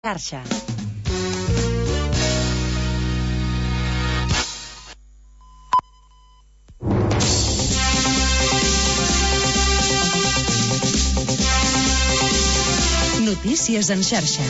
Xarxa. Notícies en xarxa.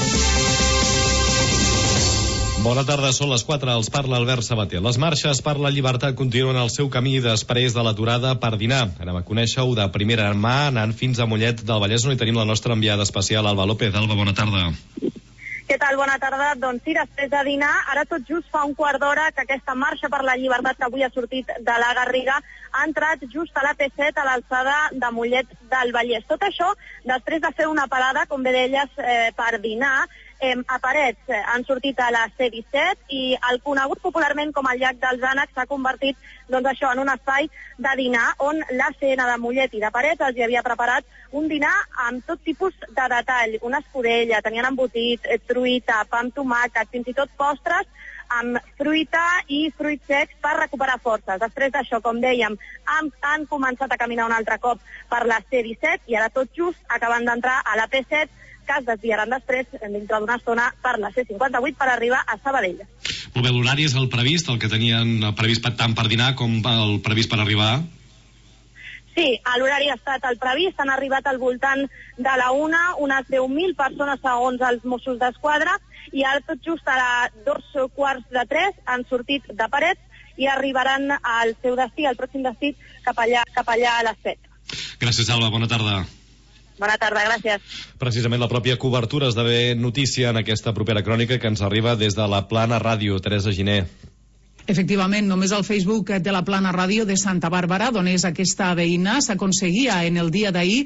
Bona tarda, són les 4, els parla Albert Sabater. Les marxes per la llibertat continuen el seu camí després de l'aturada per dinar. Anem a conèixer-ho de primera mà, anant fins a Mollet del Vallès, on hi tenim la nostra enviada especial, Alba López. Alba, bona tarda. Què tal? Bona tarda. Doncs sí, després de dinar, ara tot just fa un quart d'hora que aquesta marxa per la llibertat que avui ha sortit de la Garriga ha entrat just a la P7 a l'alçada de Mollet del Vallès. Tot això després de fer una parada, com bé deies, per dinar, a Parets. Han sortit a la C-17 i el conegut popularment com el llac dels Ànecs s'ha convertit en un espai de dinar on l'ACN de Mollet i de Parets els hi havia preparat un dinar amb tot tipus de detall, una escudella, tenien embotit, truita, pa amb tomàquet, fins i tot postres amb fruita i fruits secs per recuperar forces. Després d'això, com dèiem, han començat a caminar un altre cop per la C-17 i ara tot just acaben d'entrar a la P7, que es desviaran després, dintre d'una estona, per la C-58 per arribar a Sabadell. Molt bé, l'horari és el previst, el que tenien previst tant per dinar com el previst per arribar? Sí, l'horari ha estat el previst, han arribat al voltant de la 1, unes 10.000 persones segons els Mossos d'Esquadra, i ara tot just a 2:15 han sortit de Parets i arribaran al seu destí, al pròxim destí, cap allà a les 7. Gràcies, Alba, bona tarda. Bona tarda, gràcies. Precisament la pròpia cobertura esdevé notícia en aquesta propera crònica que ens arriba des de la Plana Ràdio. Teresa Giner. Efectivament, només al Facebook de la Plana Ràdio de Santa Bàrbara, d'on és aquesta veïna, s'aconseguia en el dia d'ahir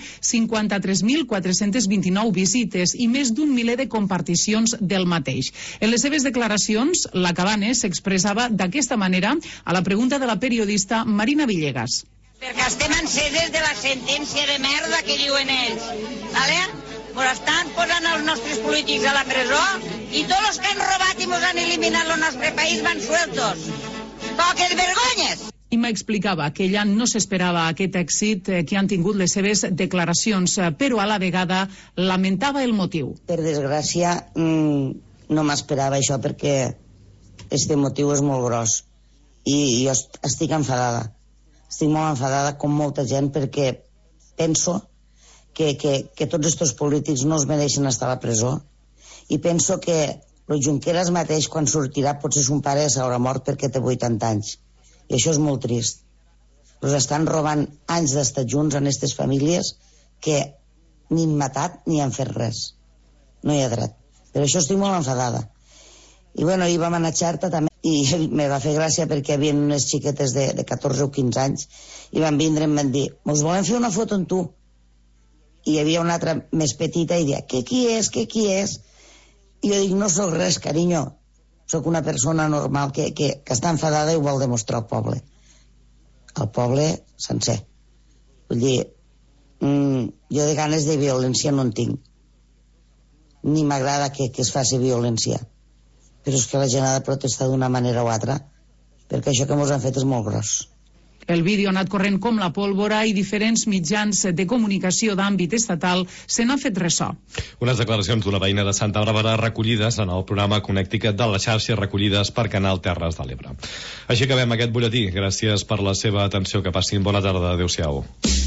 53.429 visites i més d'un miler de comparticions del mateix. En les seves declaracions, la Cabanes s'expressava d'aquesta manera a la pregunta de la periodista Marina Villegas. Perquè estem enceses de la sentència de merda que diuen ells, ¿vale? Pues estan posant els nostres polítics a la presó i tots els que han robat i ens han eliminat el nostre país van sueltos. Poques vergonyes! I m'explicava que ella no s'esperava aquest èxit que han tingut les seves declaracions, però a la vegada lamentava el motiu. Per desgràcia, no m'esperava això perquè este motiu és molt gros i jo estic enfadada. Estic molt enfadada com molta gent perquè penso que tots aquests polítics no es mereixen estar a la presó i penso que el Junqueras mateix quan sortirà potser son pare s'haurà mort perquè té 80 anys i això és molt trist. Els estan robant anys d'estar junts en aquestes famílies que ni han matat ni han fet res. No hi ha dret. Per això estic molt enfadada. I bueno, hi vam anar a Xerta també i me va fer gràcia perquè hi havia unes xiquetes de 14 o 15 anys i van vindre i em van dir, mos volem fer una foto amb tu. I hi havia una altra més petita i deia, qui és? I jo dic, no sóc res, carinyo, sóc una persona normal que està enfadada i ho vol demostrar al poble. Al poble sencer. Vull dir, jo de ganes de violència no en tinc. Ni m'agrada que es faci violència. Però és que la gent ha de protestar d'una manera o altra, perquè això que ens han fet és molt gros. El vídeo ha anat corrent com la pólvora i diferents mitjans de comunicació d'àmbit estatal se n'ha fet ressò. Unes declaracions d'una veïna de Santa Bàrbara recollides en el programa Connecticut de la xarxa, recollides per Canal Terres de l'Ebre. Així acabem aquest butlletí. Gràcies per la seva atenció. Que passin bona tarda. Adéu-siau.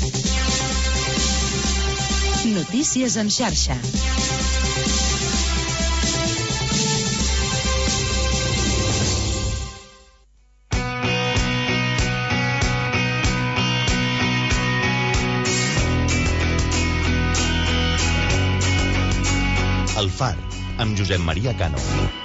Notícies en xarxa. El Far, amb Josep Maria Cano.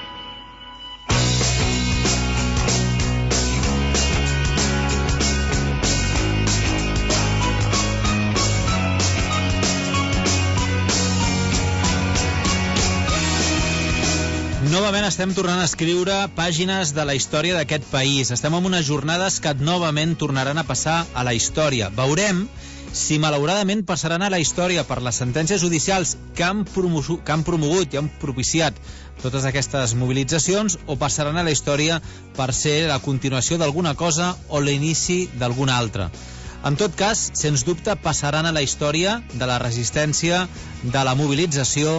Novament estem tornant a escriure pàgines de la història d'aquest país. Estem en unes jornades que novament tornaran a passar a la història. Veurem si malauradament passaran a la història per les sentències judicials que han promogut i han propiciat totes aquestes mobilitzacions, o passaran a la història per ser la continuació d'alguna cosa o l'inici d'alguna altra. En tot cas, sens dubte, passaran a la història de la resistència, de la mobilització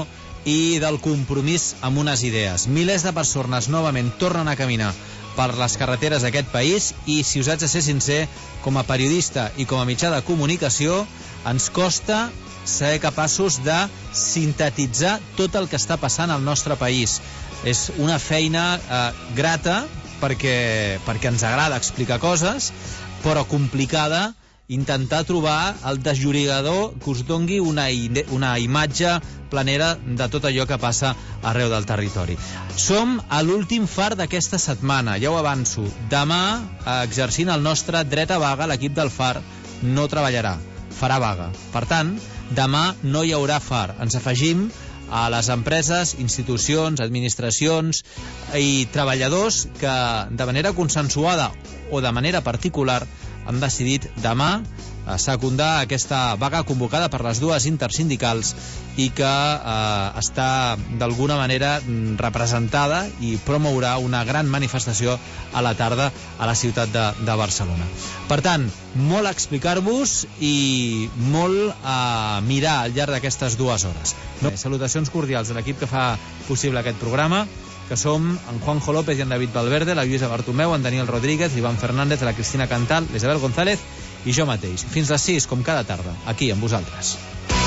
i del compromís amb unes idees. Milers de persones novament tornen a caminar per les carreteres d'aquest país i, si us haig de ser sincer, com a periodista i com a mitjà de comunicació, ens costa ser capaços de sintetitzar tot el que està passant al nostre país. És una feina grata perquè ens agrada explicar coses, però complicada intentar trobar el desllorigador que us dongui una imatge planera de tot allò que passa arreu del territori. Som a l'últim far d'aquesta setmana, ja ho avanço. Demà, exercint el nostre dret a vaga, l'equip del far no treballarà, farà vaga. Per tant, demà no hi haurà far. Ens afegim a les empreses, institucions, administracions i treballadors que de manera consensuada o de manera particular han decidit demà secundar aquesta vaga convocada per les dues intersindicals i que està d'alguna manera representada i promourà una gran manifestació a la tarda a la ciutat de Barcelona. Per tant, molt a explicar-vos i molt a mirar al llarg d'aquestes 2 hores. Salutacions cordials de l'equip que fa possible aquest programa, que som en Juanjo López i en David Valverde, la Lluïsa Bartomeu, en Daniel Rodríguez, l'Ivan Fernández, la Cristina Cantal, l'Isabel González i jo mateix. Fins les 6, com cada tarda, aquí amb vosaltres.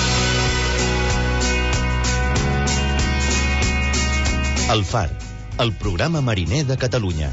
El Far, el programa mariner de Catalunya.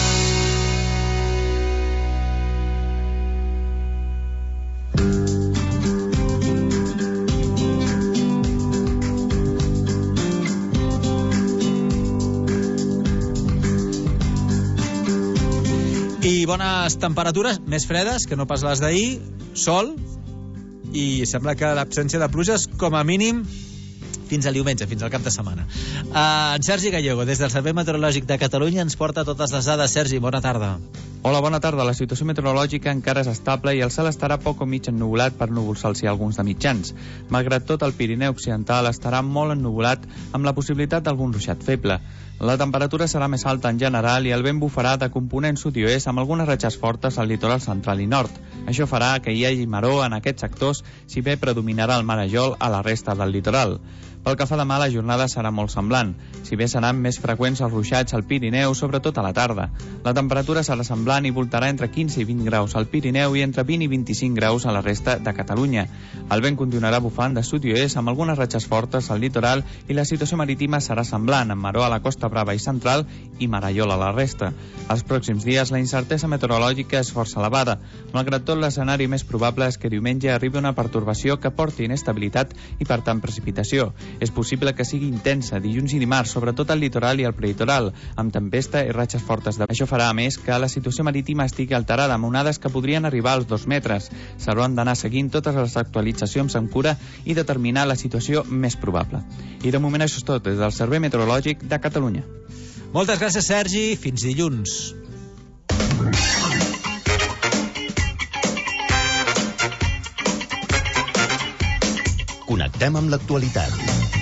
I bones temperatures, més fredes que no pas les d'ahir, sol, i sembla que l'absència de pluges com a mínim fins al diumenge, fins al cap de setmana. En Sergi Gallego, des del Servei Meteorològic de Catalunya, ens porta totes les dades. Sergi, bona tarda. Hola, bona tarda. La situació meteorològica encara és estable i el cel estarà poc o mig ennuvolat per núvols alts i alguns de mitjans. Malgrat tot, el Pirineu Occidental estarà molt ennuvolat amb la possibilitat d'algun ruixat feble. La temperatura serà més alta en general i el vent bufarà de component sud i oest amb algunes ratxes fortes al litoral central i nord. Això farà que hi hagi maror en aquests sectors, si bé predominarà el marejol a la resta del litoral. Pel que fa demà, la jornada serà molt semblant, si bé seran més freqüents els ruixats al Pirineu, sobretot a la tarda. La temperatura serà semblant i voltarà entre 15 i 20 graus al Pirineu i entre 20 i 25 graus a la resta de Catalunya. El vent continuarà bufant de sud i oest amb algunes ratxes fortes al litoral i la situació marítima serà semblant, amb maror a la Costa Brava i Central i marejol a la resta. Els pròxims dies la incertesa meteorològica és força elevada. Malgrat tot, l'escenari més probable és que diumenge arribi una pertorbació que porti inestabilitat i, per tant, precipitació. És possible que sigui intensa dilluns i dimarts, sobretot al litoral i al prelitoral, amb tempesta i ratxes fortes de... Això farà, a més, que la situació marítima estigui alterada amb onades que podrien arribar als 2 metres. S'hauran d'anar seguint totes les actualitzacions amb cura i determinar la situació més probable. I de moment això és tot, des del Servei Meteorològic de Catalunya. Moltes gràcies, Sergi. Fins dilluns. Connectem amb l'actualitat.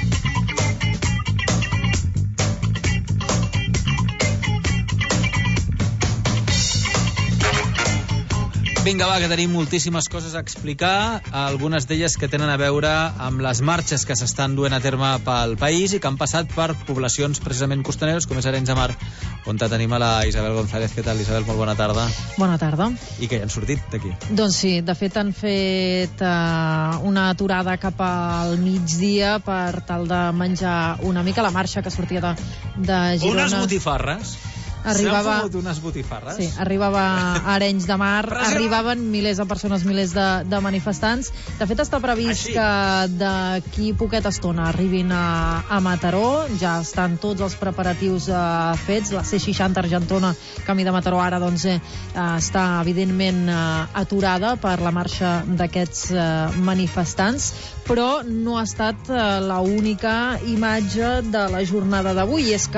Vinga, va, que tenim moltíssimes coses a explicar, algunes d'elles que tenen a veure amb les marxes que s'estan duent a terme pel país i que han passat per poblacions precisament costaneres, com és Arenys de Mar, on tenim a la Isabel González. Què tal, Isabel? Molt bona tarda. Bona tarda. I que ja han sortit d'aquí? Doncs sí, de fet han fet una aturada cap al migdia per tal de menjar una mica la marxa que sortia de Girona. Unes botifarres? Arribava... S'han fotut unes botifarres? Sí, arribava a Arenys de Mar, arribaven milers de persones, milers de manifestants. De fet, està previst que d'aquí poqueta estona arribin a Mataró. Ja estan tots els preparatius fets. La C60 Argentona, camí de Mataró, ara doncs, està evidentment aturada per la marxa d'aquests manifestants, però no ha estat l'única imatge de la jornada d'avui. És que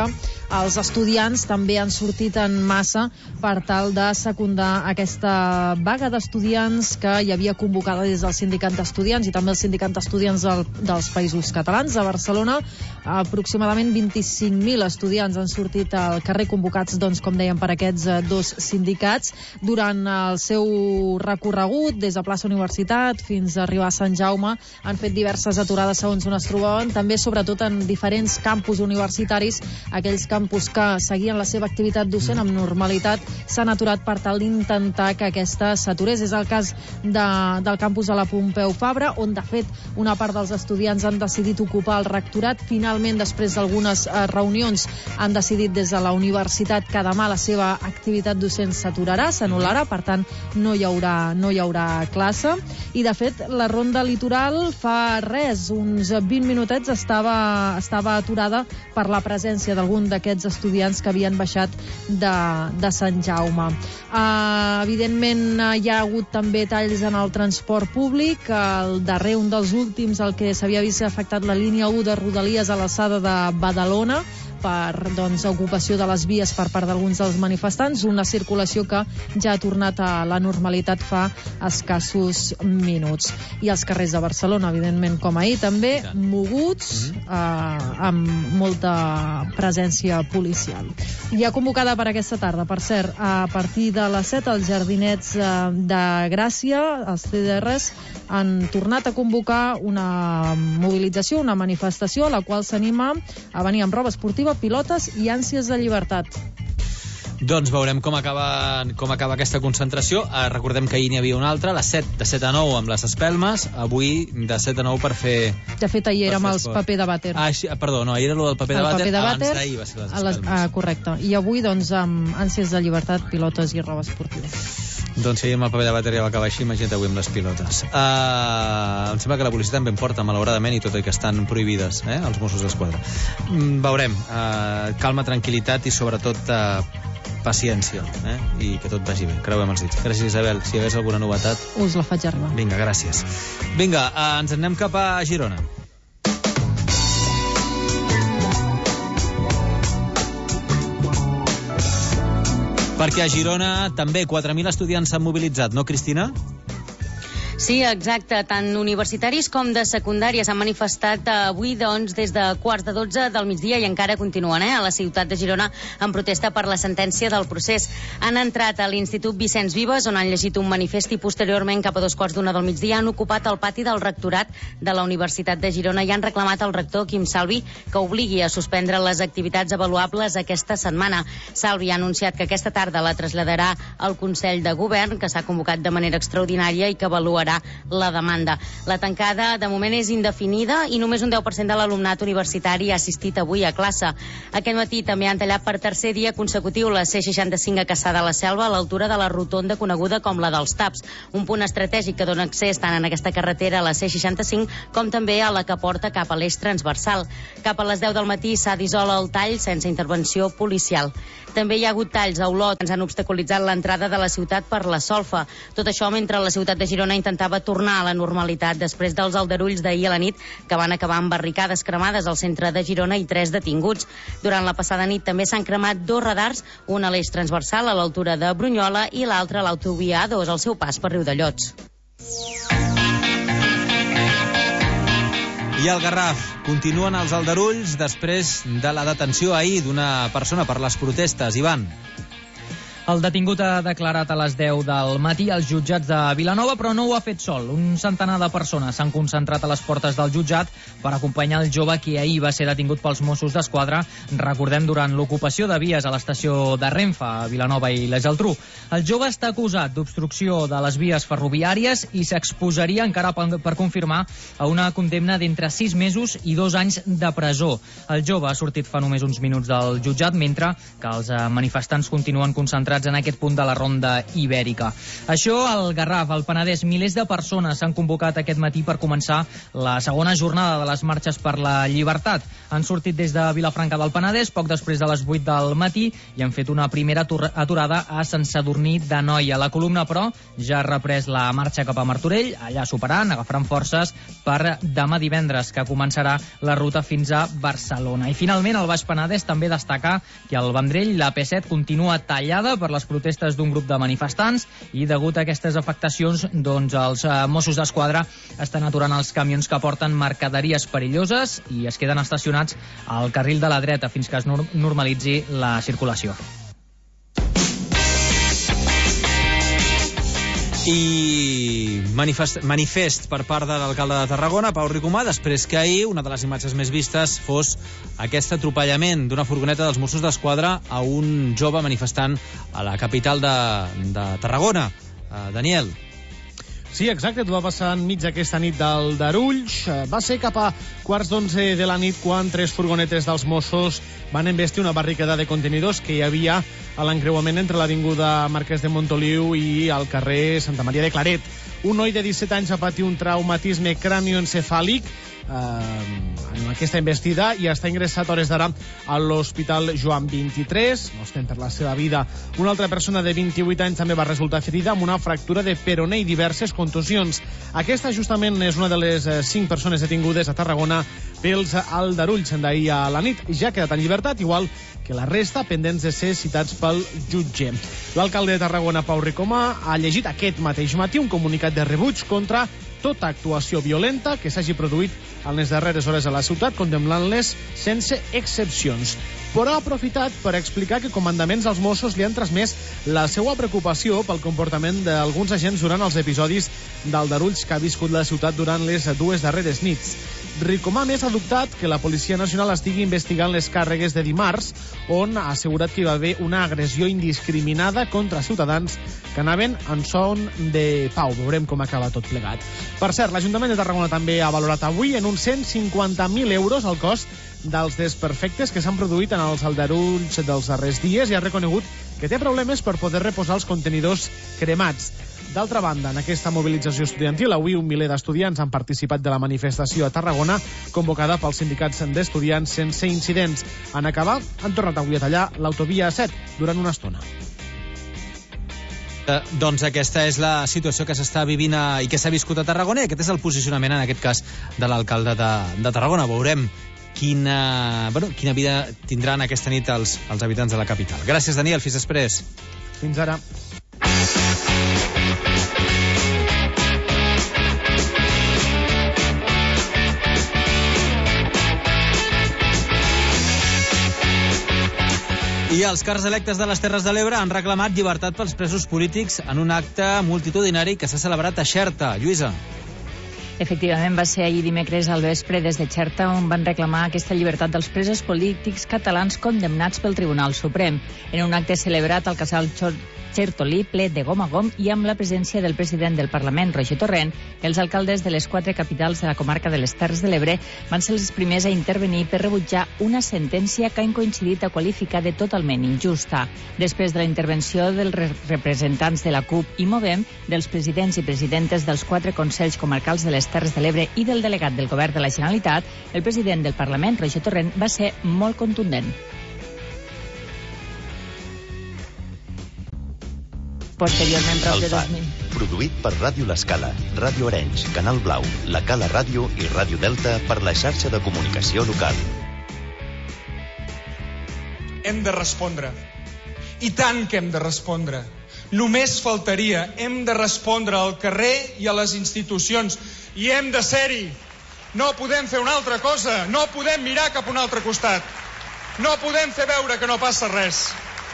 els estudiants també han sortit en massa per tal de secundar aquesta vaga d'estudiants que hi havia convocada des del Sindicat d'Estudiants i també el Sindicat d'Estudiants dels Països Catalans. A Barcelona, aproximadament 25.000 estudiants han sortit al carrer convocats, doncs, com dèiem, per aquests dos sindicats. Durant el seu recorregut, des de plaça Universitat fins a arribar a Sant Jaume, han fet diverses aturades segons on es trobaven, també sobretot en diferents campus universitaris. Aquells campus que seguien la seva activitat docent amb normalitat s'han aturat per tal d'intentar que aquesta s'aturés. És el cas del campus de la Pompeu Fabra, on de fet una part dels estudiants han decidit ocupar el rectorat. Finalment, després d'algunes reunions, han decidit des de la universitat que demà la seva activitat docent s'aturarà, s'anul·larà, per tant no hi haurà classe. I de fet la ronda litoral fa res, uns 20 minutets estava aturada per la presència d'algun d'aquests estudiants que havien baixat de Sant Jaume. Evidentment hi ha hagut també talls en el transport públic. El darrer, un dels últims, el que s'havia vist afectat la línia 1 de Rodalies a l'alçada de Badalona per ocupació de les vies per part d'alguns dels manifestants, una circulació que ja ha tornat a la normalitat fa escassos minuts. I els carrers de Barcelona, evidentment, com ahir, també moguts, amb molta presència policial. Hi ha convocada per aquesta tarda, per cert, a partir de les 7, els Jardinets de Gràcia, els CDRs, han tornat a convocar una mobilització, una manifestació, a la qual s'anima a venir amb roba esportiva, pilotes i ànsies de llibertat. Doncs veurem com acaba aquesta concentració. Recordem que ahir n'hi havia una altra, de 7 a 9 amb les espelmes, avui de 7 a 9 per fer... De fet, ahir érem els paper de vàter. Perdó, no, ahir era el del paper de vàter, abans d'ahir va ser les espelmes. Correcte. I avui, doncs, amb ànsies de llibertat, pilotes i roba esportiva. Doncs si ahir amb el paper de vàter ja va acabar així, imagina't avui amb les pilotes. Em sembla que la policia també en porta, malauradament, i tot i que estan prohibides, els Mossos d'Esquadra. Veurem. Calma, tranquil·litat i sobretot paciència, i que tot vagi bé. Creuem els dits. Gràcies, Isabel. Si hi hagués alguna novetat... Us la faig arribar. Vinga, gràcies. Vinga, ens anem cap a Girona. Perquè a Girona també 4.000 estudiants s'han mobilitzat, no, Cristina? Sí, exacte. Tant universitaris com de secundària s'han manifestat avui, doncs, des de 11:45 del migdia i encara continuen a la ciutat de Girona en protesta per la sentència del procés. Han entrat a l'Institut Vicenç Vives, on han llegit un manifest i posteriorment, cap a 12:45 del migdia, han ocupat el pati del rectorat de la Universitat de Girona i han reclamat al rector, Quim Salvi, que obligui a suspendre les activitats avaluables aquesta setmana. Salvi ha anunciat que aquesta tarda la traslladarà al Consell de Govern, que s'ha convocat de manera extraordinària i que avaluarà la demanda. La tancada, de moment, és indefinida i només un 10% de l'alumnat universitari ha assistit avui a classe. Aquest matí també han tallat per tercer dia consecutiu la C65 a Cassà de la Selva, a l'altura de la rotonda coneguda com la dels Taps, un punt estratègic que dona accés tant en aquesta carretera a la C65 com també a la que porta cap a l'eix transversal. Cap a les 10 del matí s'ha dissolt el tall sense intervenció policial. També hi ha hagut talls a Olot, que ens han obstaculitzat l'entrada de la ciutat per la Solfa. Tot això mentre la ciutat de Girona intentava tornar a la normalitat després dels aldarulls d'ahir a la nit, que van acabar amb barricades cremades al centre de Girona i 3 detinguts. Durant la passada nit també s'han cremat 2 radars, un a l'eix transversal a l'altura de Brunyola i l'altre a l'autovia A2 al seu pas per Riudellots. I al Garraf continuen els aldarulls després de la detenció ahir d'una persona per les protestes. Ivan. El detingut ha declarat a les 10 del matí als jutjats de Vilanova, però no ho ha fet sol. Un centenar de persones s'han concentrat a les portes del jutjat per acompanyar el jove que ahir va ser detingut pels Mossos d'Esquadra, recordem, durant l'ocupació de vies a l'estació de Renfe, a Vilanova i la Geltrú. El jove està acusat d'obstrucció de les vies ferroviàries i s'exposaria encara per confirmar a una condemna d'entre 6 mesos i 2 anys de presó. El jove ha sortit fa només uns minuts del jutjat, mentre que els manifestants continuen concentrats concentrats en aquest punt de la ronda ibèrica. Això al Garraf, al Penedès, milers de persones s'han convocat aquest matí per començar la segona jornada de les marxes per la llibertat. Han sortit des de Vilafranca del Penedès poc després de les 8 del matí i han fet una primera aturada a Sant Sadurní d'Anoia. La columna, però, ja ha reprès la marxa cap a Martorell, allà superant, agafaran forces per demà divendres, que començarà la ruta fins a Barcelona. I finalment, al Baix Penedès també destacar que al Vendrell la P7 continua tallada per les protestes d'un grup de manifestants i degut a aquestes afectacions, doncs els Mossos d'Esquadra estan aturant els camions que porten mercaderies perilloses i es queden estacionats al carril de la dreta fins que es normalitzi la circulació. I manifest per part de l'alcalde de Tarragona, Pau Ricomà, després que ahir una de les imatges més vistes fos aquest atropellament d'una furgoneta dels Mossos d'Esquadra a un jove manifestant a la capital de Tarragona. Daniel. Sí, exacte, tot va passar enmig d'aquesta nit del Darulls. Va ser cap a 11:15 de la nit quan 3 furgonetes dels Mossos van embestir una barricada de contenidors que hi havia a l'encreuament entre l'avinguda Marquès de Montoliu i el carrer Santa Maria de Claret. Un noi de 17 anys va patir un traumatisme cranioencefàlic en aquesta investida i està ingressat a hores d'ara a l'Hospital Joan 23. No estem per la seva vida. Una altra persona de 28 anys també va resultar ferida amb una fractura de peroné i diverses contusions. Aquesta justament és una de les 5 persones detingudes a Tarragona pels aldarulls d'ahir a la nit. Ja ha quedat en llibertat, igual que la resta, pendents de ser citats pel jutge. L'alcalde de Tarragona, Pau Ricomà, ha llegit aquest mateix matí un comunicat de rebuig contra tota actuació violenta que s'hagi produït en les darreres hores a la ciutat, condemnant-les sense excepcions. Però ha aprofitat per explicar que comandaments dels Mossos li han transmès la seva preocupació pel comportament d'alguns agents durant els episodis d'aldarulls que ha viscut la ciutat durant les 2 darreres nits. Ricomà més ha dubtat que la Policia Nacional estigui investigant les càrregues de dimarts, on ha assegurat que hi va haver una agressió indiscriminada contra ciutadans que anaven en son de pau. Veurem com acaba tot plegat. Per cert, l'Ajuntament de Tarragona també ha valorat avui en uns 150.000 euros el cost dels desperfectes que s'han produït en els aldarulls dels darrers dies i ha reconegut que té problemes per poder reposar els contenidors cremats. D'altra banda, en aquesta mobilització estudiantil, avui un miler d'estudiants han participat de la manifestació a Tarragona, convocada pels sindicats d'estudiants sense incidents. En acabar, han tornat avui a tallar l'autovia 7 durant una estona. Doncs aquesta és la situació que s'està vivint i que s'ha viscut a Tarragona, i aquest és el posicionament, en aquest cas, de l'alcalde de Tarragona. Veurem quina vida tindran aquesta nit els habitants de la capital. Gràcies, Daniel. Fins després. Fins ara. I els càrrecs electes de les Terres de l'Ebre han reclamat llibertat pels presos polítics en un acte multitudinari que s'ha celebrat a Xerta. Lluïsa. Efectivament, va ser ahir dimecres al vespre des de Xerta on van reclamar aquesta llibertat dels presos polítics catalans condemnats pel Tribunal Suprem. En un acte celebrat al casal Xertolí, ple de gom a gom i amb la presència del president del Parlament, Roger Torrent, els alcaldes de les 4 capitals de la comarca de les Terres de l'Ebre van ser els primers a intervenir per rebutjar una sentència que han coincidit a qualificar de totalment injusta. Després de la intervenció dels representants de la CUP i Movem, dels presidents i presidentes dels 4 consells comarcals de les Terres de l'Ebre i del delegat del Govern de la Generalitat, el president del Parlament, Roger Torrent, va ser molt contundent. Posteriorment, prop de 2000. Produït per Ràdio L'Escala, Ràdio Arenys, Canal Blau, La Cala Ràdio i Ràdio Delta per la xarxa de comunicació local. Hem de respondre. I tant que hem de respondre. Només faltaria. Hem de respondre al carrer i a les institucions. I hem de ser-hi. No podem fer una altra cosa. No podem mirar cap a un altre costat. No podem fer veure que no passa res.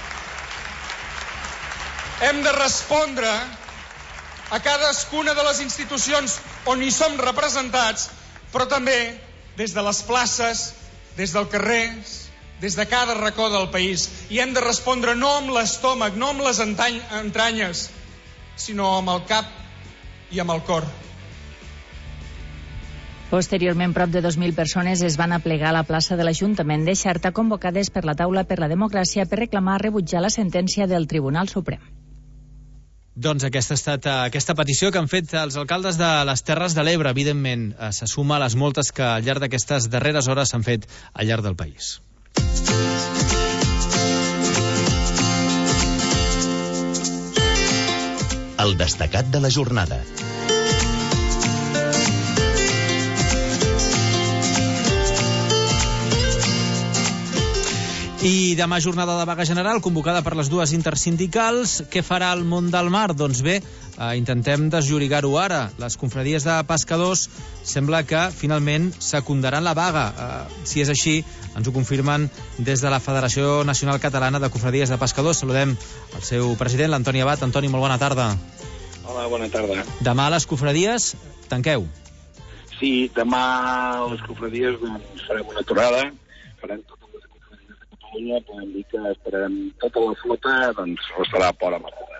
Hem de respondre a cadascuna de les institucions on hi som representats, però també des de les places, des del carrer, des de cada racó del país. I hem de respondre no amb l'estómac, no amb les entranyes, sinó amb el cap i amb el cor. Posteriorment, prop de 2.000 persones es van aplegar a la plaça de l'Ajuntament de Xerta, convocades per la Taula per la Democràcia per reclamar rebutjar la sentència del Tribunal Suprem. Doncs aquesta ha estat aquesta petició que han fet els alcaldes de les Terres de l'Ebre. Evidentment, se suma a les moltes que al llarg d'aquestes darreres hores s'han fet al llarg del país. El destacat de la jornada. I demà jornada de vaga general convocada per les dues intersindicals. Què farà el món del mar? Doncs bé, intentem desllorigar-ho ara. Les confradies de pescadors sembla que finalment secundaran la vaga. Si és així, ens ho confirmen des de la Federació Nacional Catalana de Confradies de Pescadors. Saludem el seu president, l'Antoni Abad. Antoni, molt bona tarda. Hola, bona tarda. Demà les confradies tanqueu. Sí, demà les confradies farem una aturada, farem totes les confradies de Catalunya, podem dir que esperarem tota la flota, doncs restarà a port amarrada.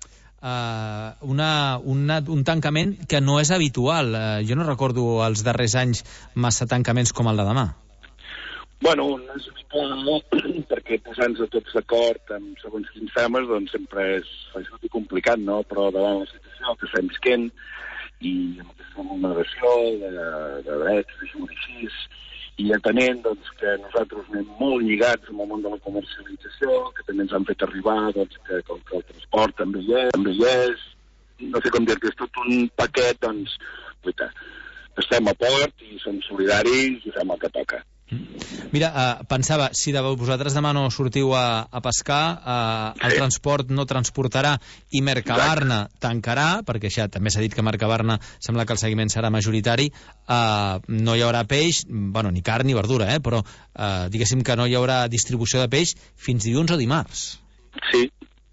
Un tancament que no és habitual. Jo no recordo els darrers anys massa tancaments com el de demà. Bueno, no és habitual perquè posant-nos tots d'acord en segons quins temes doncs sempre és complicat, no? Però davant la situació que estem visquent i amb aquesta vulneració de drets, de judicis, i atenent doncs, que nosaltres anem molt lligats amb el món de la comercialització, que també ens han fet arribar doncs, que com que el transport també hi és, no sé com dir-te, és tot un paquet, doncs, estem a port i som solidaris i fem el que toca. Mira, pensava, si vosaltres demà no sortiu a pescar, el transport no transportarà i Mercabarna tancarà, perquè ja també s'ha dit que Mercabarna sembla que el seguiment serà majoritari, no hi haurà peix, bueno, ni carn ni verdura, però diguéssim que no hi haurà distribució de peix fins dilluns o dimarts. Sí,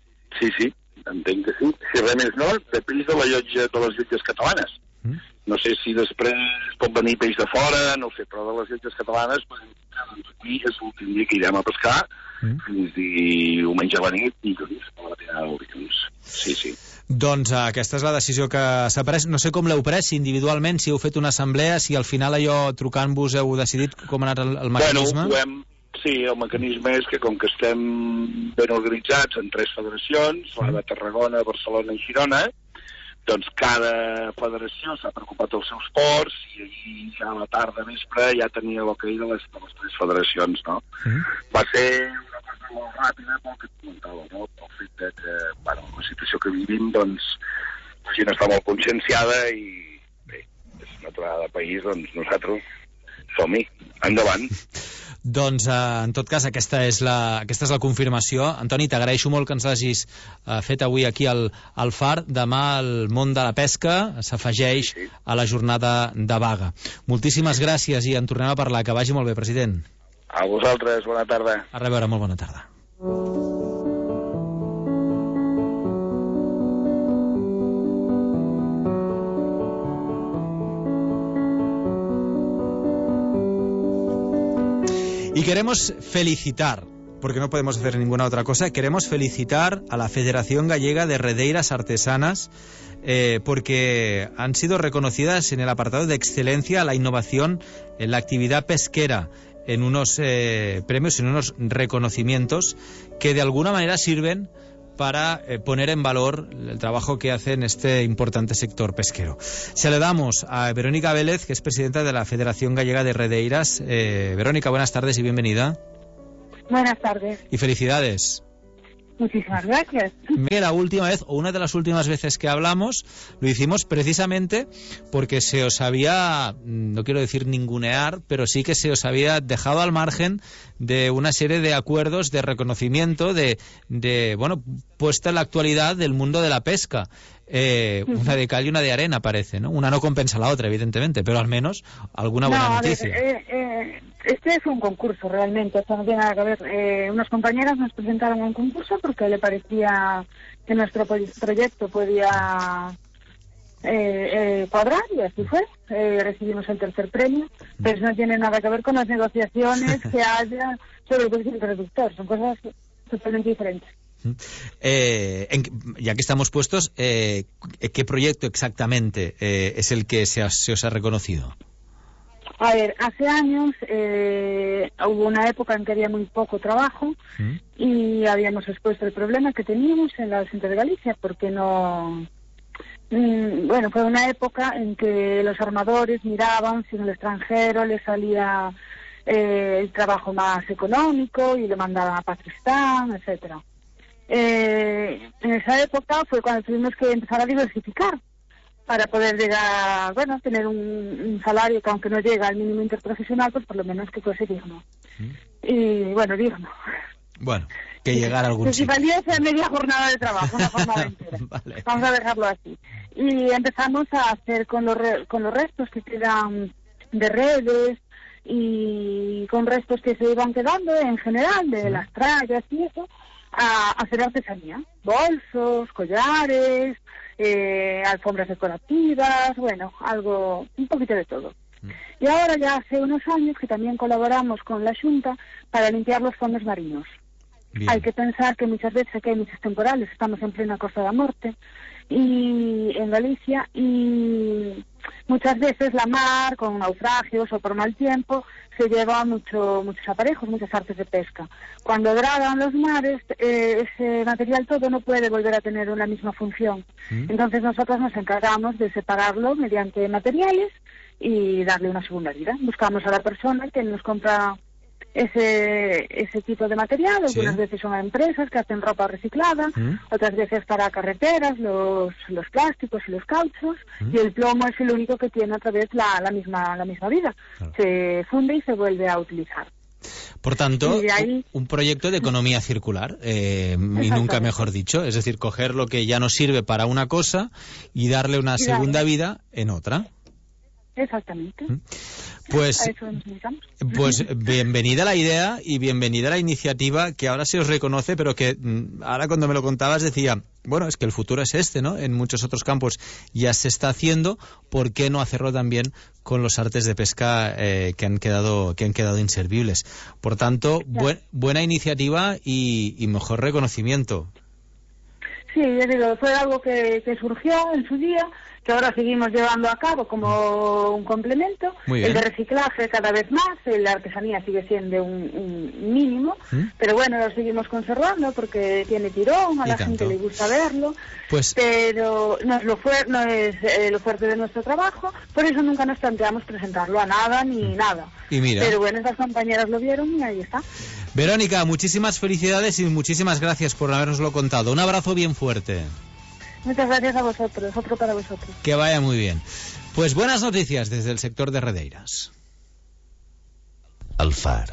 entenc que sí. Si res més no, de peix de les llotges catalanes. No sé si després pot venir peix de fora, no ho sé, però de les llotges catalanes, doncs aquí és l'últim dia que irem a pescar, fins diumenge a la nit i a la matinada del dilluns. Sí. Doncs aquesta és la decisió que s'ha pres. No sé com l'heu pres, si individualment, si heu fet una assemblea, si al final allò trucant-vos heu decidit com ha anat el mecanisme. Sí, el mecanisme és que com que estem ben organitzats en 3 federacions, la de Tarragona, Barcelona i Girona, doncs cada federació s'ha preocupat dels seus ports i ahir ja a la tarda vespre ja tenia l'hoquei de les 3 federacions, no? Va ser una cosa molt ràpida pel que et comentava, no? El fet que, bueno, la situació que vivim, doncs, la gent està molt conscienciada i bé, és una aturada de país, doncs nosaltres som-hi, endavant. Doncs, en tot cas, aquesta és la confirmació. Antoni, t'agraeixo molt que ens l'hagis fet avui aquí al Far. Demà el món de la pesca s'afegeix a la jornada de vaga. Moltíssimes gràcies i en tornem a parlar. Que vagi molt bé, president. A vosaltres, bona tarda. A reveure, molt bona tarda. Y queremos felicitar, porque no podemos hacer ninguna otra cosa, queremos felicitar a la Federación Gallega de Redeiras Artesanas porque han sido reconocidas en el apartado de excelencia a la innovación en la actividad pesquera, en unos premios, en unos reconocimientos que de alguna manera sirven para poner en valor el trabajo que hace en este importante sector pesquero. Se le damos a Verónica Vélez, que es presidenta de la Federación Gallega de Redeiras. Verónica, buenas tardes y bienvenida. Buenas tardes. Y felicidades. Muchísimas gracias. La última vez, o una de las últimas veces que hablamos, lo hicimos precisamente porque se os había, no quiero decir ningunear, pero sí que se os había dejado al margen de una serie de acuerdos de reconocimiento de bueno, puesta en la actualidad del mundo de la pesca. Una de cal y una de arena parece, ¿no? Una no compensa la otra, evidentemente, pero al menos alguna buena noticia. Este es un concurso realmente, esto no tiene nada que ver. Unas compañeras nos presentaron un concurso porque le parecía que nuestro proyecto podía cuadrar y así fue. Recibimos el 3er premio, pero eso no tiene nada que ver con las negociaciones que haya sobre el producto reductor, son cosas totalmente diferentes. Ya que estamos puestos, ¿qué proyecto exactamente es el que se os ha reconocido? A ver, hace años hubo una época en que había muy poco trabajo y habíamos expuesto el problema que teníamos en la Xunta de Galicia, porque no... Bueno, fue una época en que los armadores miraban si en el extranjero les salía el trabajo más económico y lo mandaban a Pakistán, etcétera. En esa época fue cuando tuvimos que empezar a diversificar para poder llegar, bueno, tener un salario que aunque no llega al mínimo interprofesional, pues por lo menos que fuese digno. Y bueno, digno. Bueno, que llegara a algún sitio. Si valiese media jornada de trabajo, una jornada entera. Vale. Vamos a dejarlo así. Y empezamos a hacer con los restos que quedan de redes y con restos que se iban quedando en general, de las trallas y eso, a hacer artesanía. Bolsos, collares, alfombras decorativas, bueno, algo, un poquito de todo. Y ahora ya hace unos años que también colaboramos con la Xunta para limpiar los fondos marinos. Bien. Hay que pensar que muchas veces aquí hay muchos temporales, estamos en plena Costa da Morte y en Galicia, y muchas veces la mar, con naufragios o por mal tiempo, se lleva muchos aparejos, muchas artes de pesca. Cuando dragan los mares, ese material todo no puede volver a tener una misma función. Entonces nosotros nos encargamos de separarlo mediante materiales y darle una segunda vida. Buscamos a la persona que nos compra ese tipo de material. Algunas veces son empresas que hacen ropa reciclada, otras veces para carreteras, los plásticos y los cauchos, y el plomo es el único que tiene otra vez la misma vida. Claro. Se funde y se vuelve a utilizar. Por tanto, ahí, un proyecto de economía circular, y nunca mejor dicho, es decir, coger lo que ya no sirve para una cosa y darle una segunda vida en otra. Exactamente. Pues bienvenida la idea y bienvenida la iniciativa, que ahora se os reconoce, pero que ahora cuando me lo contabas decía, bueno, es que el futuro es este, ¿no? En muchos otros campos ya se está haciendo, ¿por qué no hacerlo también con los artes de pesca que han quedado inservibles? Por tanto, buena iniciativa y mejor reconocimiento. Sí, ya digo, fue algo que surgió en su día, que ahora seguimos llevando a cabo como un complemento. El de reciclaje cada vez más, la artesanía sigue siendo un mínimo, pero bueno, lo seguimos conservando porque tiene tirón, a la gente le gusta verlo, pero no es lo fuerte de nuestro trabajo, por eso nunca nos planteamos presentarlo a nada ni nada. Y mira. Pero bueno, estas compañeras lo vieron y ahí está. Verónica, muchísimas felicidades y muchísimas gracias por habernoslo contado. Un abrazo bien fuerte. Muchas gracias a vosotros, otro para vosotros. Que vaya muy bien. Pues buenas noticias desde el sector de Redeiras. El Far.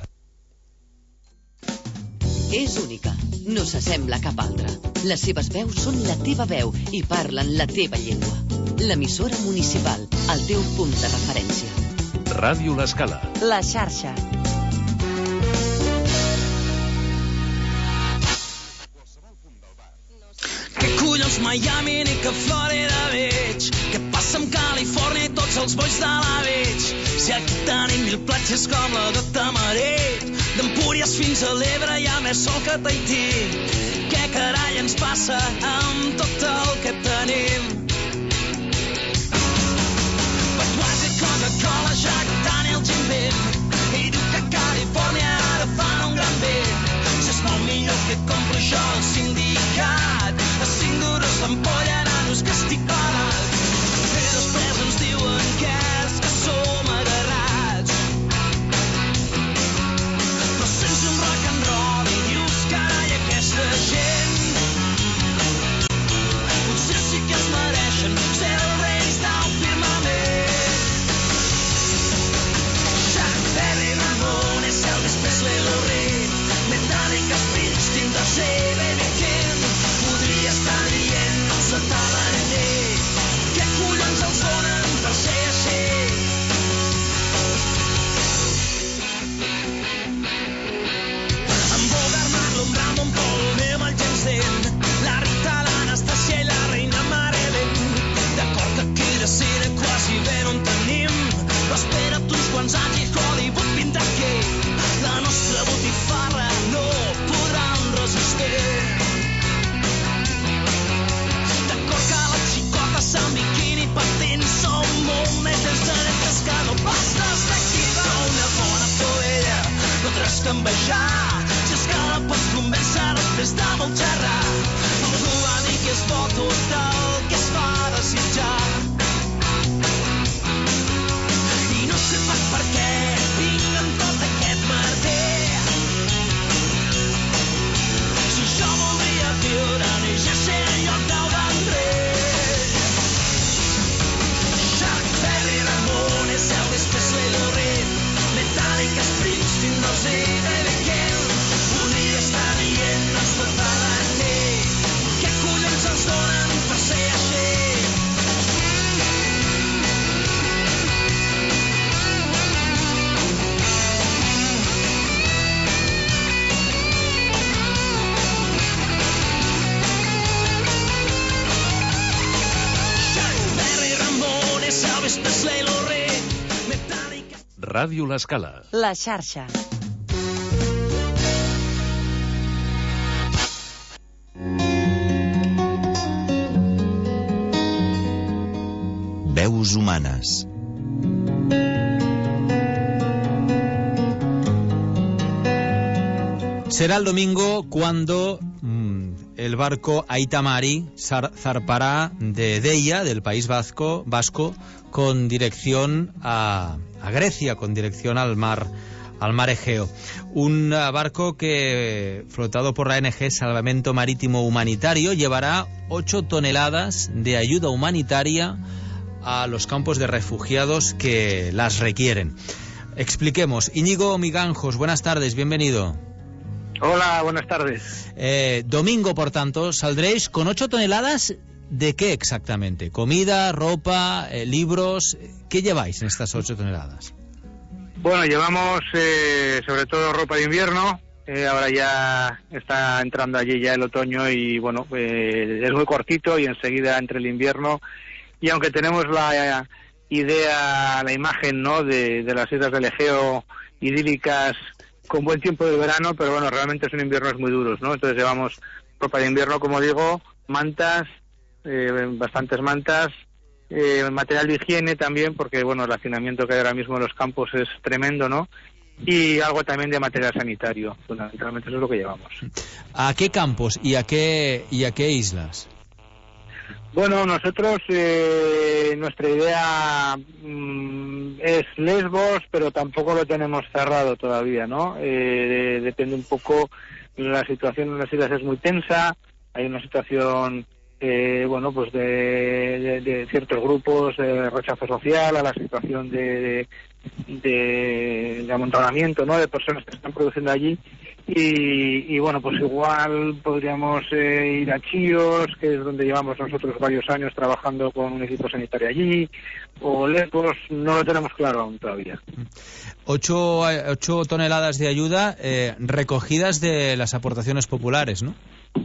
És única, no s'assembla a cap altra. Les seves veus són la teva veu i parlen la teva llengua. L'emissora municipal, el teu punt de referència. Ràdio L'Escala. La xarxa. Que collons Miami ni que Florida veig, que passa amb Califòrnia i tots els bois de la veig. Si aquí tenim 1000 platges com la de Tamarit, d'Empúries fins a l'Ebre hi ha més sol que Tahití. Què carai ens passa amb tot el que tenim? Budweiser, Coca-Cola, Jack Daniel, Jim Beam, i diu que Califòrnia ara fan un gran bé. Si és molt millor que compro jo al sindicat, a 5 duros l'ampolla, nanos, que estic parat. I després ens diuen que és que som agarrats. Però sense un rock and roll i dius, carai, aquesta gent potser sí que es mereixen ser els reis del firmament. Chuck Berry, Ramones, Elvis Presley, Lou Reed, Metallica, Springsteen, Dorsey, Baby King. Podria estar dient els estava al terra. Algú va dir que és bo tot el que es fa desitjar. I no sé pas per què vinc amb tot aquest merder. Si jo voldria viure ni ja sé el lloc del vendrer. Chuck Berry, Ramones, Elvis Presley, Lorraine, Metallica, Springsteen, no sé, David King. Podria estar dient, no es pot parlar ni què collons els donen per ser així. Elvis Presley, Lorraine, Metallica. Ràdio L'Escala. La xarxa. Veus humanes. Será el domingo cuando el barco Aita Mari zarpará de Deia, del País Vasco, con dirección a Grecia, con dirección al mar Egeo. Un barco que, flotado por la ONG Salvamento Marítimo Humanitario, llevará 8 toneladas de ayuda humanitaria a los campos de refugiados que las requieren. Expliquemos. Íñigo Miganjos, buenas tardes, bienvenido. Hola, buenas tardes. Domingo, por tanto, saldréis con 8 toneladas. ¿De qué exactamente? ¿Comida, ropa, libros? ¿Qué lleváis en estas 8 toneladas? Bueno, llevamos sobre todo ropa de invierno. Ahora ya está entrando allí ya el otoño y bueno, es muy cortito y enseguida entre el invierno. Y aunque tenemos la idea, la imagen, ¿no?, de las islas del Egeo idílicas con buen tiempo de verano, pero bueno, realmente son inviernos muy duros, ¿no? Entonces llevamos ropa de invierno, como digo, mantas, bastantes mantas, material de higiene también, porque bueno, el hacinamiento que hay ahora mismo en los campos es tremendo, ¿no? Y algo también de material sanitario, fundamentalmente eso es lo que llevamos. ¿A qué campos y a qué islas? Bueno, nosotros, nuestra idea es Lesbos, pero tampoco lo tenemos cerrado todavía, ¿no? Depende un poco, la situación en las islas es muy tensa, hay una situación, bueno, pues de ciertos grupos de rechazo social a la situación de amontonamiento, ¿no?, de personas que se están produciendo allí. Y bueno, pues igual podríamos ir a Chios, que es donde llevamos nosotros varios años trabajando con un equipo sanitario allí, o Lesbos, no lo tenemos claro aún todavía. 8 toneladas de ayuda recogidas de las aportaciones populares, ¿no?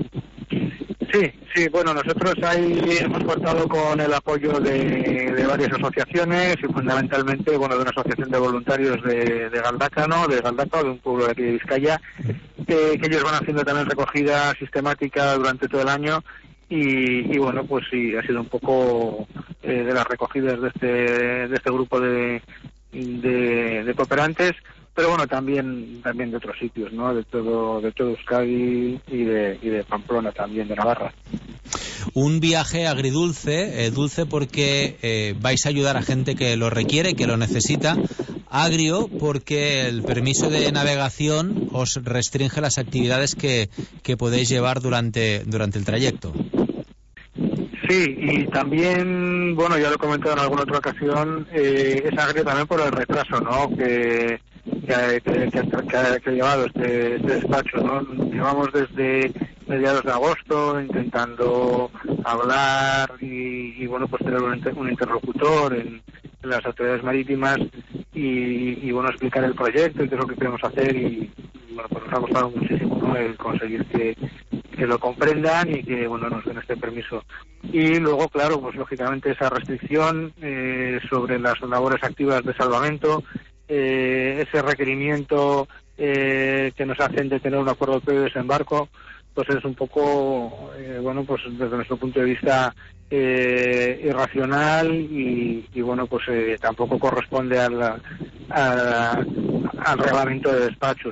Sí, bueno, nosotros ahí hemos contado con el apoyo de varias asociaciones y fundamentalmente, bueno, de una asociación de voluntarios de Galdacano, de un pueblo de aquí de Vizcaya, que ellos van haciendo también recogida sistemática durante todo el año y bueno, pues sí, ha sido un poco de las recogidas de este grupo de cooperantes, pero bueno, también de otros sitios, ¿no? De todo Euskadi y de Pamplona también, de Navarra. Un viaje agridulce, dulce porque vais a ayudar a gente que lo requiere, que lo necesita, agrio porque el permiso de navegación os restringe las actividades que podéis llevar durante el trayecto. Sí, y también, bueno, ya lo he comentado en alguna otra ocasión, es agrio también por el retraso, ¿no?, que ha llevado este despacho, ¿no? Llevamos desde mediados de agosto intentando hablar y bueno, pues tener un interlocutor en las autoridades marítimas y bueno, explicar el proyecto y qué es lo que queremos hacer y bueno, pues nos ha costado muchísimo, ¿no?, el conseguir que lo comprendan y que bueno, nos den este permiso. Y luego, claro, pues lógicamente esa restricción sobre las labores activas de salvamento, ese requerimiento que nos hacen de tener un acuerdo previo de desembarco, pues es un poco, bueno, pues desde nuestro punto de vista irracional y bueno, pues tampoco corresponde al reglamento de despachos, ¿no?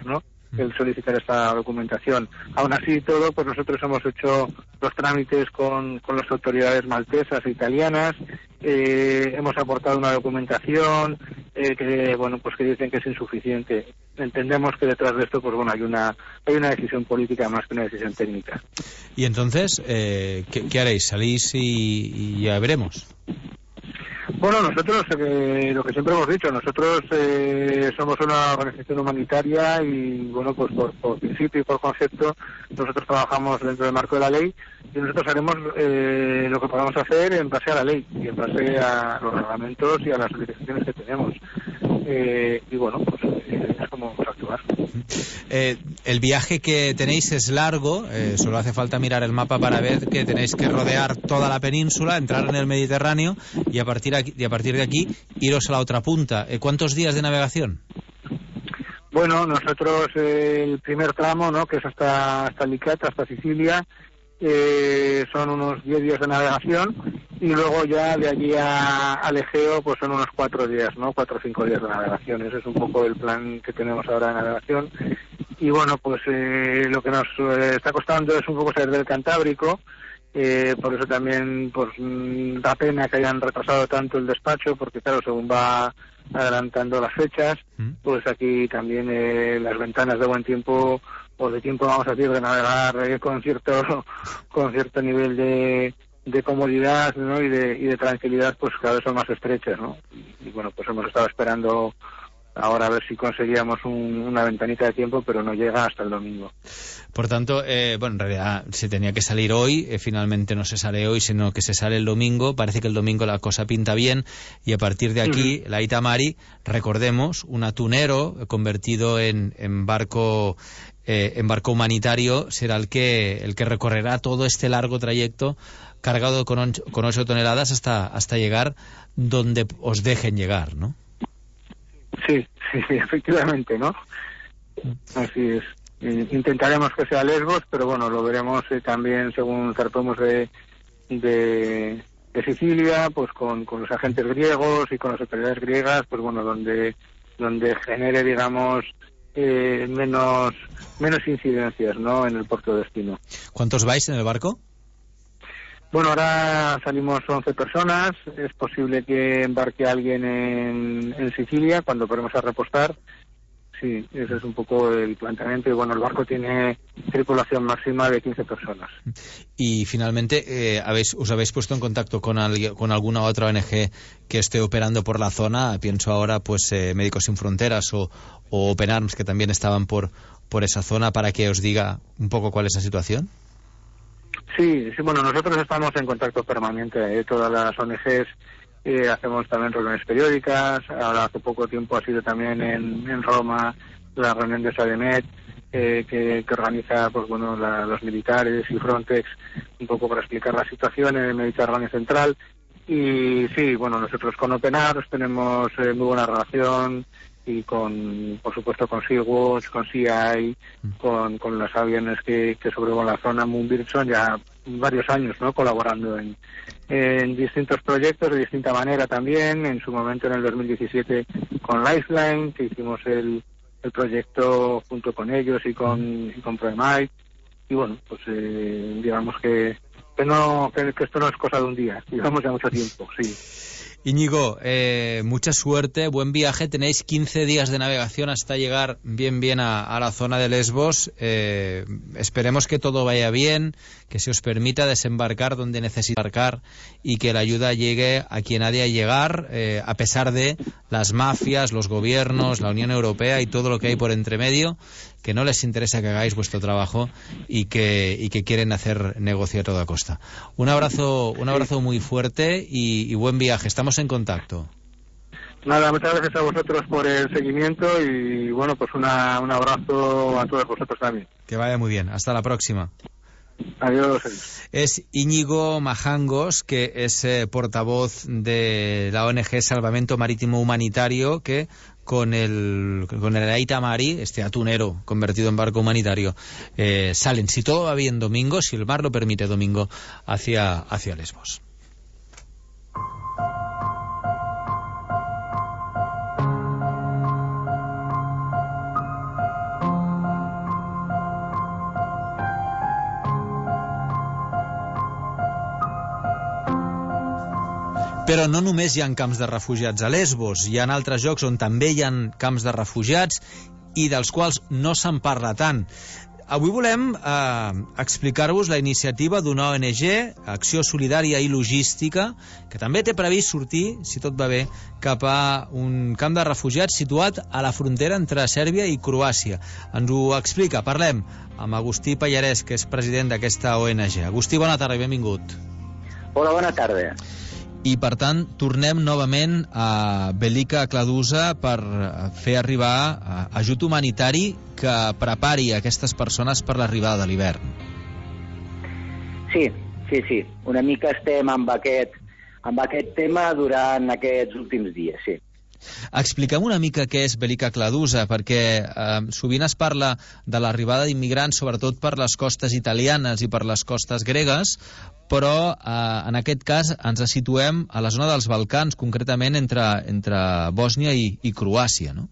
el solicitar esta documentación. Aún así y todo, pues nosotros hemos hecho los trámites con las autoridades maltesas e italianas, hemos aportado una documentación que bueno, pues que dicen que es insuficiente. Entendemos que detrás de esto, pues bueno, hay una decisión política más que una decisión técnica. Y entonces, ¿qué haréis? ¿Salís y ya veremos? Bueno, nosotros, lo que siempre hemos dicho, nosotros somos una organización humanitaria y, bueno, pues por principio y por concepto, nosotros trabajamos dentro del marco de la ley y nosotros haremos lo que podamos hacer en base a la ley y en base a los reglamentos y a las obligaciones que tenemos. Y, bueno, pues es como vamos a actuar. El viaje que tenéis es largo, solo hace falta mirar el mapa para ver que tenéis que rodear toda la península, entrar en el Mediterráneo y a partir de aquí iros a la otra punta. ¿Cuántos días de navegación? Bueno, nosotros el primer tramo, ¿no?, que es hasta Licata, hasta Sicilia, son unos 10 días de navegación y luego ya de allí al Egeo pues son unos 4 días, ¿no? 4 o 5 días de navegación. Ese es un poco el plan que tenemos ahora de navegación. Y bueno, pues lo que nos está costando es un poco salir del Cantábrico. Por eso también pues da pena que hayan retrasado tanto el despacho, porque claro, según va adelantando las fechas, pues aquí también las ventanas de buen tiempo o de tiempo, vamos a decir, de navegar con cierto nivel de comodidad, ¿no?, y de tranquilidad, pues cada vez son más estrechas, ¿no? Y bueno, pues hemos estado esperando ahora a ver si conseguíamos una ventanita de tiempo, pero no llega hasta el domingo. Por tanto, bueno, en realidad se tenía que salir hoy, finalmente no se sale hoy, sino que se sale el domingo. Parece que el domingo la cosa pinta bien y a partir de aquí, la Aita Mari, recordemos, un atunero convertido en barco humanitario, será el que recorrerá todo este largo trayecto cargado con 8 toneladas hasta llegar donde os dejen llegar, ¿no? Sí, efectivamente, ¿no? Así es. Intentaremos que sea Lesbos, pero bueno, lo veremos también según zarpemos de Sicilia, pues con los agentes griegos y con las autoridades griegas, pues bueno, donde genere, digamos, menos incidencias, ¿no?, en el puerto de destino. ¿Cuántos vais en el barco? Bueno, ahora salimos 11 personas. Es posible que embarque alguien en Sicilia cuando ponemos a repostar. Sí, ese es un poco el planteamiento. Y bueno, el barco tiene tripulación máxima de 15 personas. Y finalmente, ¿os habéis puesto en contacto con alguna otra ONG que esté operando por la zona? Pienso ahora, pues, Médicos Sin Fronteras o Open Arms, que también estaban por esa zona, para que os diga un poco cuál es la situación. Sí, bueno, nosotros estamos en contacto permanente. Todas las ONGs hacemos también reuniones periódicas. Ahora hace poco tiempo ha sido también en Roma la reunión de SADEMET, que organiza, pues bueno, los militares y Frontex, un poco para explicar la situación en el Mediterráneo Central. Y sí, bueno, nosotros con Open Arms tenemos muy buena relación, y por supuesto con Sea-Watch, con CI, con los aviones que sobrevuelan la zona. Moonbird son ya varios años, ¿no?, colaborando en distintos proyectos de distinta manera también. En su momento, en el 2017, con Lifeline, que hicimos el proyecto junto con ellos y con ProMite. Y bueno, pues digamos que esto no es cosa de un día, digamos ya mucho tiempo, sí. Íñigo, mucha suerte, buen viaje. Tenéis 15 días de navegación hasta llegar bien a la zona de Lesbos. Esperemos que todo vaya bien, que se os permita desembarcar donde necesitéis embarcar y que la ayuda llegue a quien ha de llegar, a pesar de las mafias, los gobiernos, la Unión Europea y todo lo que hay por entre medio, que no les interesa que hagáis vuestro trabajo y que quieren hacer negocio a toda costa. Un abrazo muy fuerte y buen viaje. Estamos en contacto. Nada, muchas gracias a vosotros por el seguimiento y bueno, pues un abrazo a todos vosotros también. Que vaya muy bien. Hasta la próxima. Adiós. Es Íñigo Majangos, que es portavoz de la ONG Salvamento Marítimo Humanitario, que con el Aita Mari, este atunero convertido en barco humanitario, salen, si todo va bien, domingo, si el mar lo permite, domingo, hacia Lesbos. Però no només hi ha camps de refugiats a Lesbos, hi ha altres llocs on també hi ha camps de refugiats i dels quals no se'n parla tant. Avui volem explicar-vos la iniciativa d'una ONG, Acció Solidària i Logística, que també té previst sortir, si tot va bé, cap a un camp de refugiats situat a la frontera entre Sèrbia i Croàcia. Ens ho explica, parlem amb Agustí Pallarès, que és president d'aquesta ONG. Agustí, bona tarda i benvingut. Hola, bona tarda. I, per tant, tornem novament a Velika Kladuša per fer arribar ajut humanitari que prepari aquestes persones per l'arribada de l'hivern. Sí. Una mica estem amb aquest tema durant aquests últims dies, sí. Expliquem una mica què és Velika Kladuša, perquè sovint es parla de l'arribada d'immigrants, sobretot per les costes italianes i per les costes gregues, però en aquest cas ens situem a la zona dels Balcans, concretament entre Bòsnia i Croàcia, no?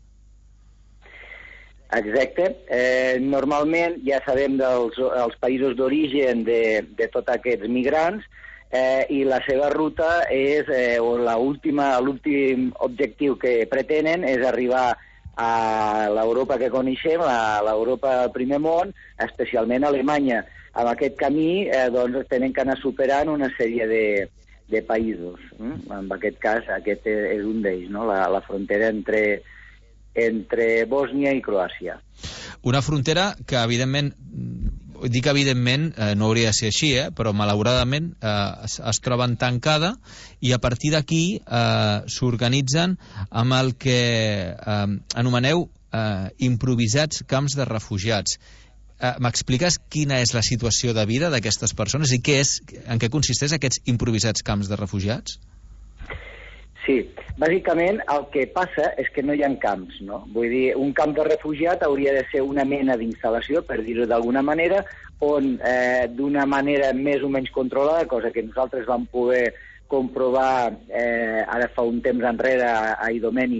Exacte. Normalment ja sabem dels països d'origen de tots aquests migrants, i la seva ruta és, o l'últim objectiu que pretenen és arribar a l'Europa que coneixem, a l'Europa del primer món, especialment a Alemanya. Amb aquest camí doncs, tenen que anar superant una sèrie de països. En aquest cas, aquest és un d'ells, no? La frontera entre Bòsnia i Croàcia. Una frontera que, evidentment, dic evidentment, no hauria de ser així, però malauradament es troben tancada i a partir d'aquí s'organitzen amb el que anomeneu improvisats camps de refugiats. M'expliques quina és la situació de vida d'aquestes persones i en què consisteix aquests improvisats camps de refugiats? Sí, bàsicament el que passa és que no hi ha camps, no? Vull dir, un camp de refugiat hauria de ser una mena d'instal·lació, per dir-ho d'alguna manera, on d'una manera més o menys controlada, cosa que nosaltres vam poder comprovar ara fa un temps enrere a Idomeni,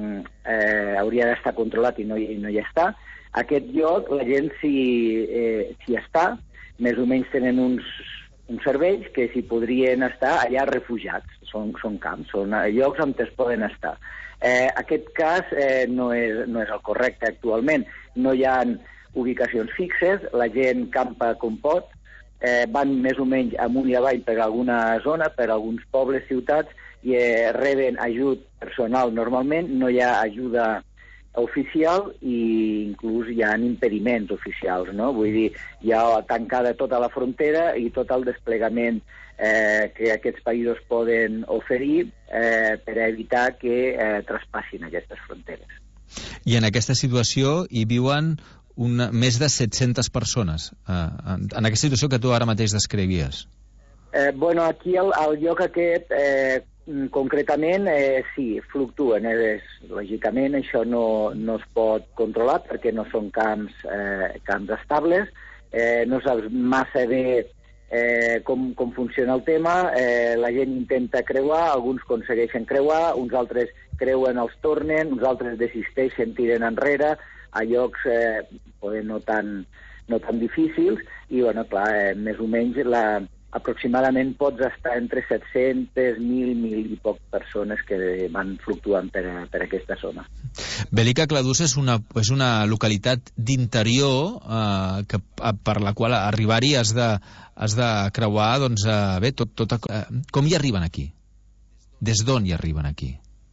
hauria d'estar controlat i no hi està. Aquest lloc, la gent s'hi està, més o menys tenen uns serveis que s'hi podrien estar allà refugiats. Són camps, són llocs on es poden estar. Aquest cas no és el correcte actualment. No hi ha ubicacions fixes, la gent campa com pot, van més o menys amunt i avall per alguna zona, per alguns pobles, ciutats, i reben ajut personal normalment, no hi ha ajuda oficial i inclús hi ha impediments oficials, no? Vull dir, hi ha tancada tota la frontera i tot el desplegament que aquests països poden oferir per evitar que traspassin aquestes fronteres. I en aquesta situació hi viuen més de 700 persones, en aquesta situació que tu ara mateix descrivies. Bueno, aquí al lloc aquest concretament sí, fluctuen. Lògicament això no es pot controlar perquè no són camps estables, no saps massa bé com funciona el tema, la gent intenta creuar, alguns aconsegueixen creuar, uns altres creuen, els tornen, uns altres desisteixen, tiren enrere, a llocs no tan difícils, i bueno, clar, més o menys aproximadament pots estar entre 700, 1.000 i poc persones que van fluctuant per aquesta zona. Velika Kladuša és una localitat d'interior per la qual arribar-hi has de creuar, doncs, bé, com hi arriben aquí? Des d'on hi arriben aquí?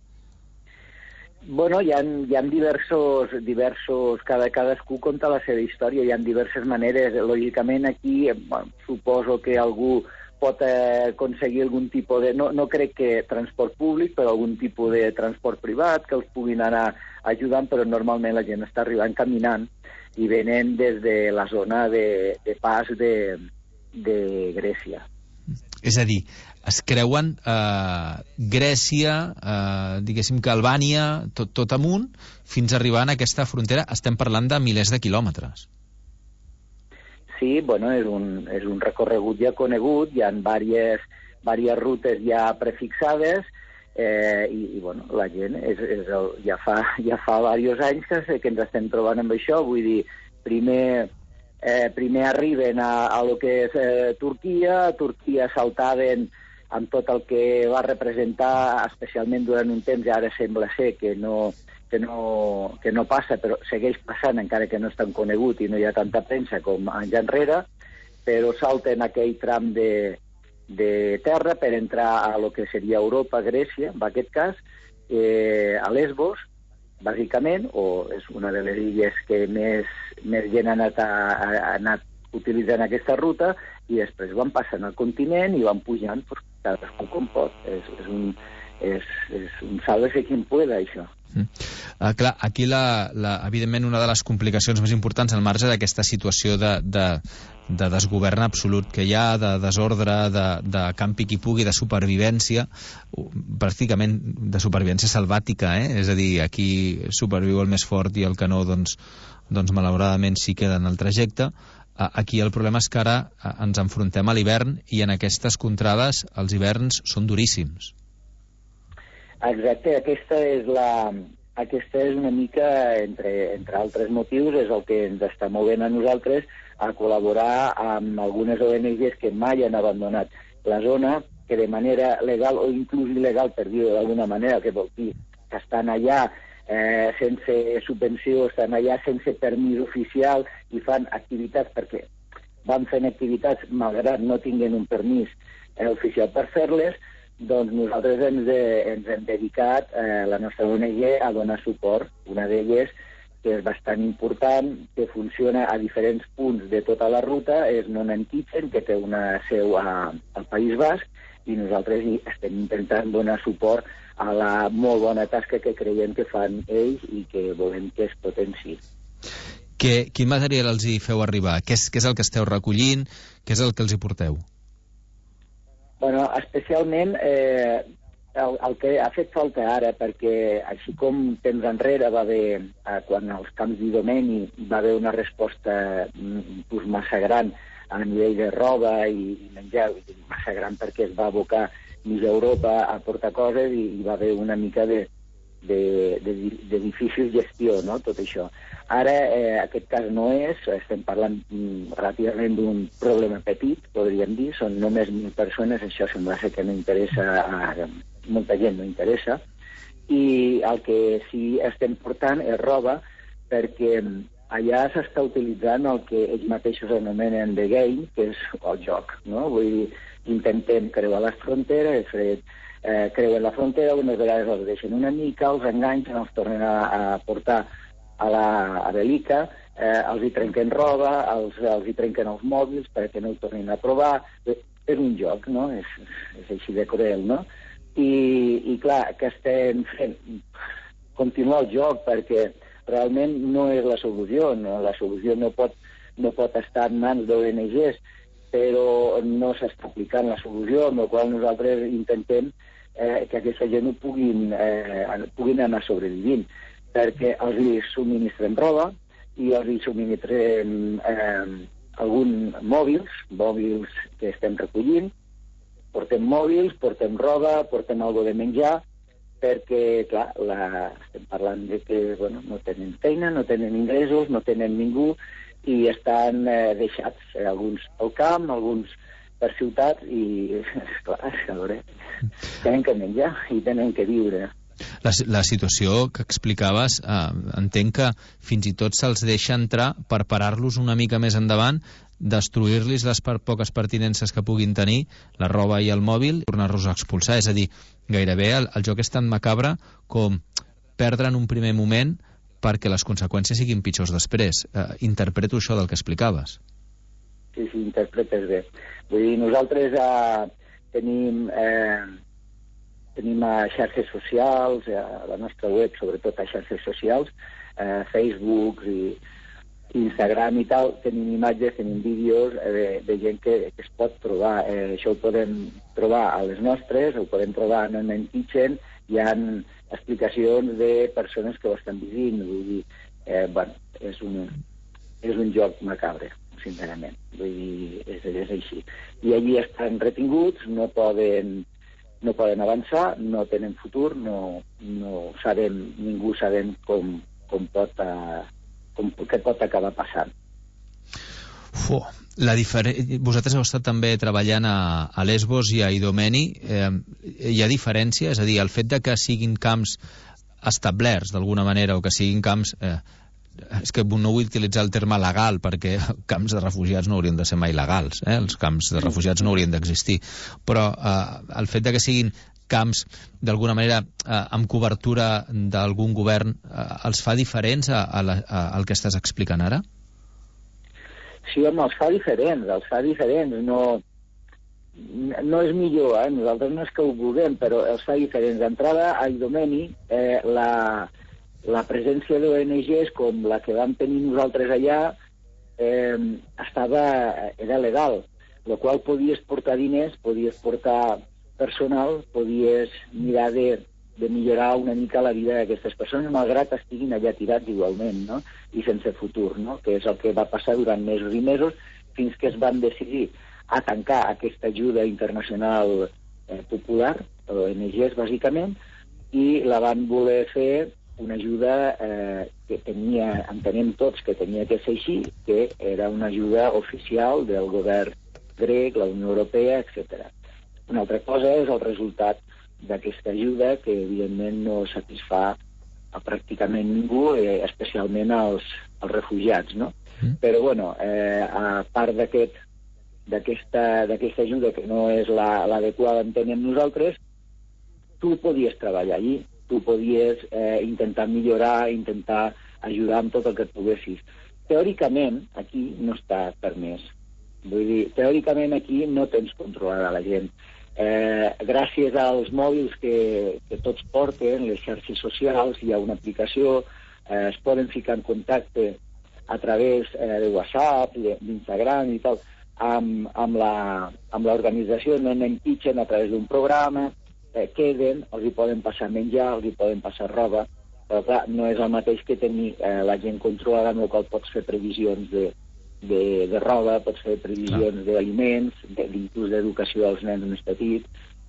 Bueno, hi ha diversos, cadascú conta la seva història, hi ha diverses maneres. Lògicament aquí suposo que algú pot aconseguir algun tipus de... No crec que transport públic, però algun tipus de transport privat que els puguin anar ajudant, però normalment la gent està arribant caminant i venen des de la zona de pas de Grècia. És a dir, es creuen Grècia, diguéssim que Albània, tot amunt, fins a arribar a aquesta frontera. Estem parlant de milers de quilòmetres. Sí, bueno, és un recorregut ja conegut, hi ha diverses rutes ja prefixades, i bueno, la gent ja fa diversos anys que ens estem trobant amb això. Vull dir, primer arriben a lo que és Turquia saltaven amb tot el que va representar, especialment durant un temps, ara sembla ser que no passa, però segueix passant, encara que no és tan conegut i no hi ha tanta premsa com anys enrere, però salten aquell tram de terra per entrar a lo que seria Europa, Grècia, en aquest cas, a Lesbos, bàsicament, o és una de les illes que més gent ha anat utilitzant aquesta ruta, i després van passant al continent i van pujant cadascú com pot. És un sálvese quien pueda, això. Clar, aquí evidentment una de les complicacions més importants al marge d'aquesta situació de desgovern absolut que hi ha, de desordre, de campi qui pugui, de supervivència, pràcticament de supervivència salvàtica, és a dir, aquí superviu el més fort i el que no, doncs malauradament sí queda en el trajecte. Aquí el problema és que ara ens enfrontem a l'hivern i en aquestes contrades els hiverns són duríssims. Exacte, aquesta és una mica, entre altres motius, és el que ens està movent a nosaltres a col·laborar amb algunes ONGs que mai han abandonat la zona, que de manera legal o inclús il·legal, per dir-ho d'alguna manera, que vol dir que estan allà sense subvenció, estan allà sense permís oficial i fan activitats perquè van fent activitats malgrat no tinguin un permís oficial per fer-les. Doncs nosaltres ens hem dedicat, la nostra ONG, a donar suport. Una d'elles, que és bastant important, que funciona a diferents punts de tota la ruta, és Non Kitchen, que té una seu al País Basc, i nosaltres estem intentant donar suport a la molt bona tasca que creiem que fan ells i que volem que es potenciï. Quin material els hi feu arribar? Què és el que esteu recollint? Què és el que els hi porteu? Bueno, especialment el que ha fet falta ara, perquè així com temps enrere va haver, quan els camps d'Idomeni va haver una resposta massa gran a nivell de roba i menjar, massa gran perquè es va abocar mig Europa a portar coses i va haver una mica de difícil gestió, no?, tot això. Ara aquest cas no és, estem parlant relativament d'un problema petit, podríem dir, són només 1.000 persones, això sembla ser que no interessa a molta gent, no interessa, i el que sí estem portant és roba, perquè allà s'està utilitzant el que ells mateixos anomenen the game, que és el joc, no? Vull dir, intentem creuar les fronteres, creuen la frontera, unes vegades els deixen una mica, els enganxen, els tornen a portar a Belica, els hi trenquen roba, els hi trenquen els mòbils perquè no ho tornin a provar. És un joc, no? És així de cruel, no? I clar, que estem fent? Continuar el joc, perquè realment no és la solució. La solució no pot estar en mans d'ONGs, però no s'està aplicant la solució, amb la qual nosaltres intentem que aquesta gent ho puguin anar sobrevivint, perquè els hi subministrem roba i els hi subministrem alguns mòbils que estem recollint, portem mòbils, portem roba, portem alguna de menjar, perquè, clar, estem parlant de que no tenen feina, no tenen ingressos, no tenen ningú, i estan deixats, alguns al camp, alguns per ciutats, i, esclar, tenen que menjar i tenen que viure. La situació que explicaves, entenc que fins i tot se'ls deixa entrar per parar-los una mica més endavant, destruir-los les poques pertinences que puguin tenir, la roba i el mòbil, i tornar-los a expulsar. És a dir, gairebé el joc és tan macabre com perdre en un primer moment perquè les conseqüències siguin pitjors després. Interpreto això del que explicaves. Sí, interpretes bé. Vull dir, nosaltres tenim a xarxes socials, a la nostra web, sobretot a xarxes socials, Facebook i Instagram i tal, tenim imatges, tenim vídeos de gent que es pot trobar. Això ho podem trobar a les nostres, ho podem trobar en Non Kitchen, hi ha explicacions de persones que ho estan vivint. Vull dir, és un joc macabre, sincerament. Vull dir, és així. I allí estan retinguts, no poden avançar, no tenen futur, no sabem, ningú sabem què pot acabar passant. Vosaltres heu estat també treballant a Lesbos i a Idomeni. Hi ha diferència? És a dir, el fet de que siguin camps establerts d'alguna manera o que siguin camps... és que no vull utilitzar el terme legal perquè camps de refugiats no haurien de ser mai legals, els camps de refugiats no haurien d'existir, però el fet de que siguin camps d'alguna manera amb cobertura d'algun govern els fa diferents al que estàs explicant ara? Sí, home, els fa diferents, no és millor, nosaltres no és que ho vulguem, però els fa diferents. D'entrada, a Idomeni, la presència d'ONGs com la que vam tenir nosaltres allà era legal, el qual podies portar diners, podies portar personal, podies mirar de millorar una mica la vida d'aquestes persones, malgrat estiguin allà tirats igualment, no? I sense futur, no? Que és el que va passar durant mesos i mesos, fins que es van decidir a tancar aquesta ajuda internacional popular, ONGs bàsicament, i la van voler fer una ajuda que tenia, entenem tots que tenia que ser així, que era una ajuda oficial del govern grec, la Unió Europea, etc. Una altra cosa és el resultat d'aquesta ajuda, que evidentment no satisfà a pràcticament ningú, especialment als refugiats, no? Però, bueno, a part d'aquesta ajuda, que no és l'adequada, entenem nosaltres, tu podies treballar allí, tu podies intentar millorar, intentar ajudar amb tot el que et poguessis. Teòricament, aquí no està permès. Vull dir, teòricament aquí no tens controlada la gent. Gràcies als mòbils que tots porten, les xarxes socials, hi ha una aplicació, es poden ficar en contacte a través de WhatsApp, d'Instagram i tal, amb l'organització, no n'empitgen a través d'un programa, queden, els hi poden passar menjar, els hi poden passar roba, però clar, no és el mateix que tenir la gent controlada, amb el qual pots fer previsions de roba, pots fer previsions d'aliments, inclús d'educació dels nens més petits.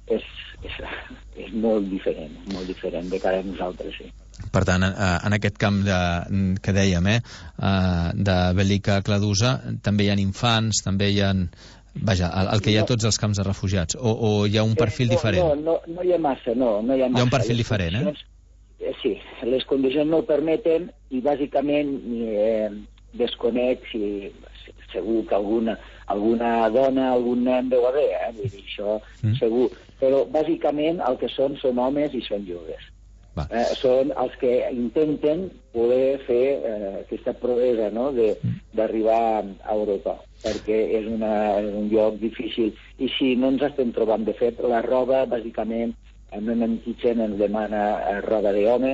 És molt diferent de cara a nosaltres, sí. Per tant, en aquest camp que dèiem, de Velika Kladuša, també hi ha infants, també hi ha... Vaja, el que hi ha a tots els camps de refugiats, o hi ha un perfil diferent? No hi ha massa, no hi ha massa. Hi ha un perfil diferent, Sí, les condicions no ho permeten i bàsicament desconec si segur que alguna dona, algun nen deu haver, vull dir, això segur. Però bàsicament el que són homes i són joves. Són els que intenten poder fer aquesta proesa, no?, d'arribar a Europa, perquè és un lloc difícil. I si no ens estem trobant, de fet, la roba, bàsicament, en un kitchen ens demana roba d'home,